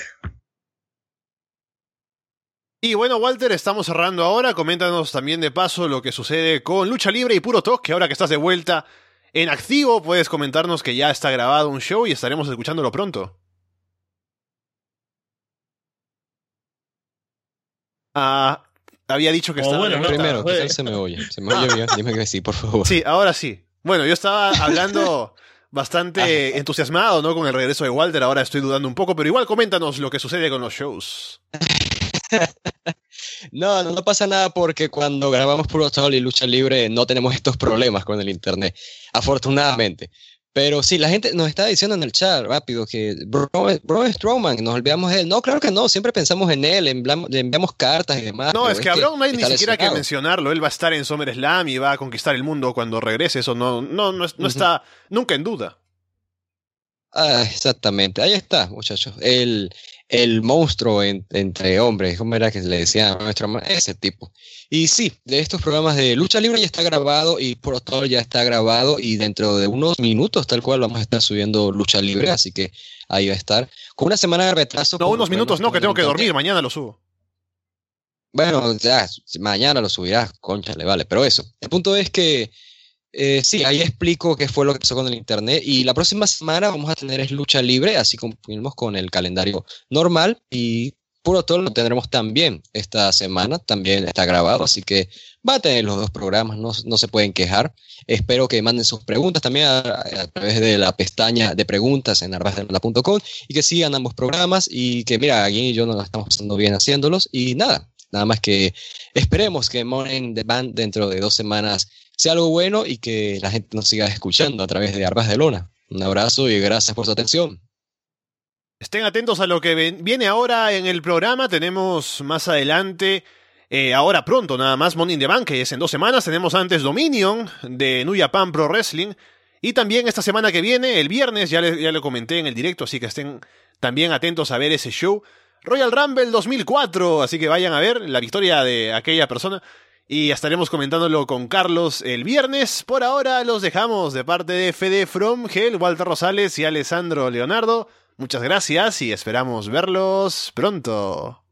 Y bueno, Walter, estamos cerrando ahora. Coméntanos también de paso lo que sucede con Lucha Libre y Puro Talk, que ahora que estás de vuelta en activo, puedes comentarnos que ya está grabado un show y estaremos escuchándolo pronto. Había dicho que estaba... Bueno, primero, quizás se me oye bien, dime que sí, por favor. Sí, ahora sí. Bueno, yo estaba hablando bastante entusiasmado, ¿no? Con el regreso de Walter, ahora estoy dudando un poco, pero igual coméntanos lo que sucede con los shows. No pasa nada porque cuando grabamos Puro Talk y Lucha Libre no tenemos estos problemas con el internet, afortunadamente. Pero sí, la gente nos está diciendo en el chat rápido que Braun Strowman, nos olvidamos de él. No, claro que no, siempre pensamos en él, le enviamos cartas y demás. No, es que a Braun no hay ni siquiera que mencionarlo. Él va a estar en SummerSlam y va a conquistar el mundo cuando regrese. Eso no está nunca en duda. Exactamente, ahí está, muchachos. El monstruo entre hombres, ¿cómo era que le decían a nuestro hermano? Ese tipo. Y sí, de estos programas de Lucha Libre ya está grabado y Puro Talk ya está grabado y dentro de unos minutos tal cual vamos a estar subiendo Lucha Libre, así que ahí va a estar. Con una semana de retraso. No, unos minutos no, que tengo que dormir, mañana lo subo. Bueno, ya, mañana lo subirás, cónchale, vale, pero eso. El punto es que sí, ahí explico qué fue lo que pasó con el internet y la próxima semana vamos a tener Lucha Libre, así como fuimos con el calendario normal y Puro Talk lo tendremos también esta semana, también está grabado, así que va a tener los dos programas, no se pueden quejar. Espero que manden sus preguntas también a través de la pestaña de preguntas en arrasdelona.com y que sigan ambos programas y que mira, aquí y yo nos estamos pasando bien haciéndolos y nada más que esperemos que Money in the Bank dentro de 2 semanas sea algo bueno y que la gente nos siga escuchando a través de Arras de Lona. Un abrazo y gracias por su atención. Estén atentos a lo que viene ahora en el programa. Tenemos más adelante, ahora pronto nada más, Money in the Bank, que es en 2 semanas. Tenemos antes Dominion de New Japan Pro Wrestling. Y también esta semana que viene, el viernes, ya lo comenté en el directo, así que estén también atentos a ver ese show. Royal Rumble 2004, así que vayan a ver la victoria de aquella persona. Y estaremos comentándolo con Carlos el viernes. Por ahora los dejamos de parte de Fede From Hell, Walter Rosales y Alessandro Leonardo. Muchas gracias y esperamos verlos pronto.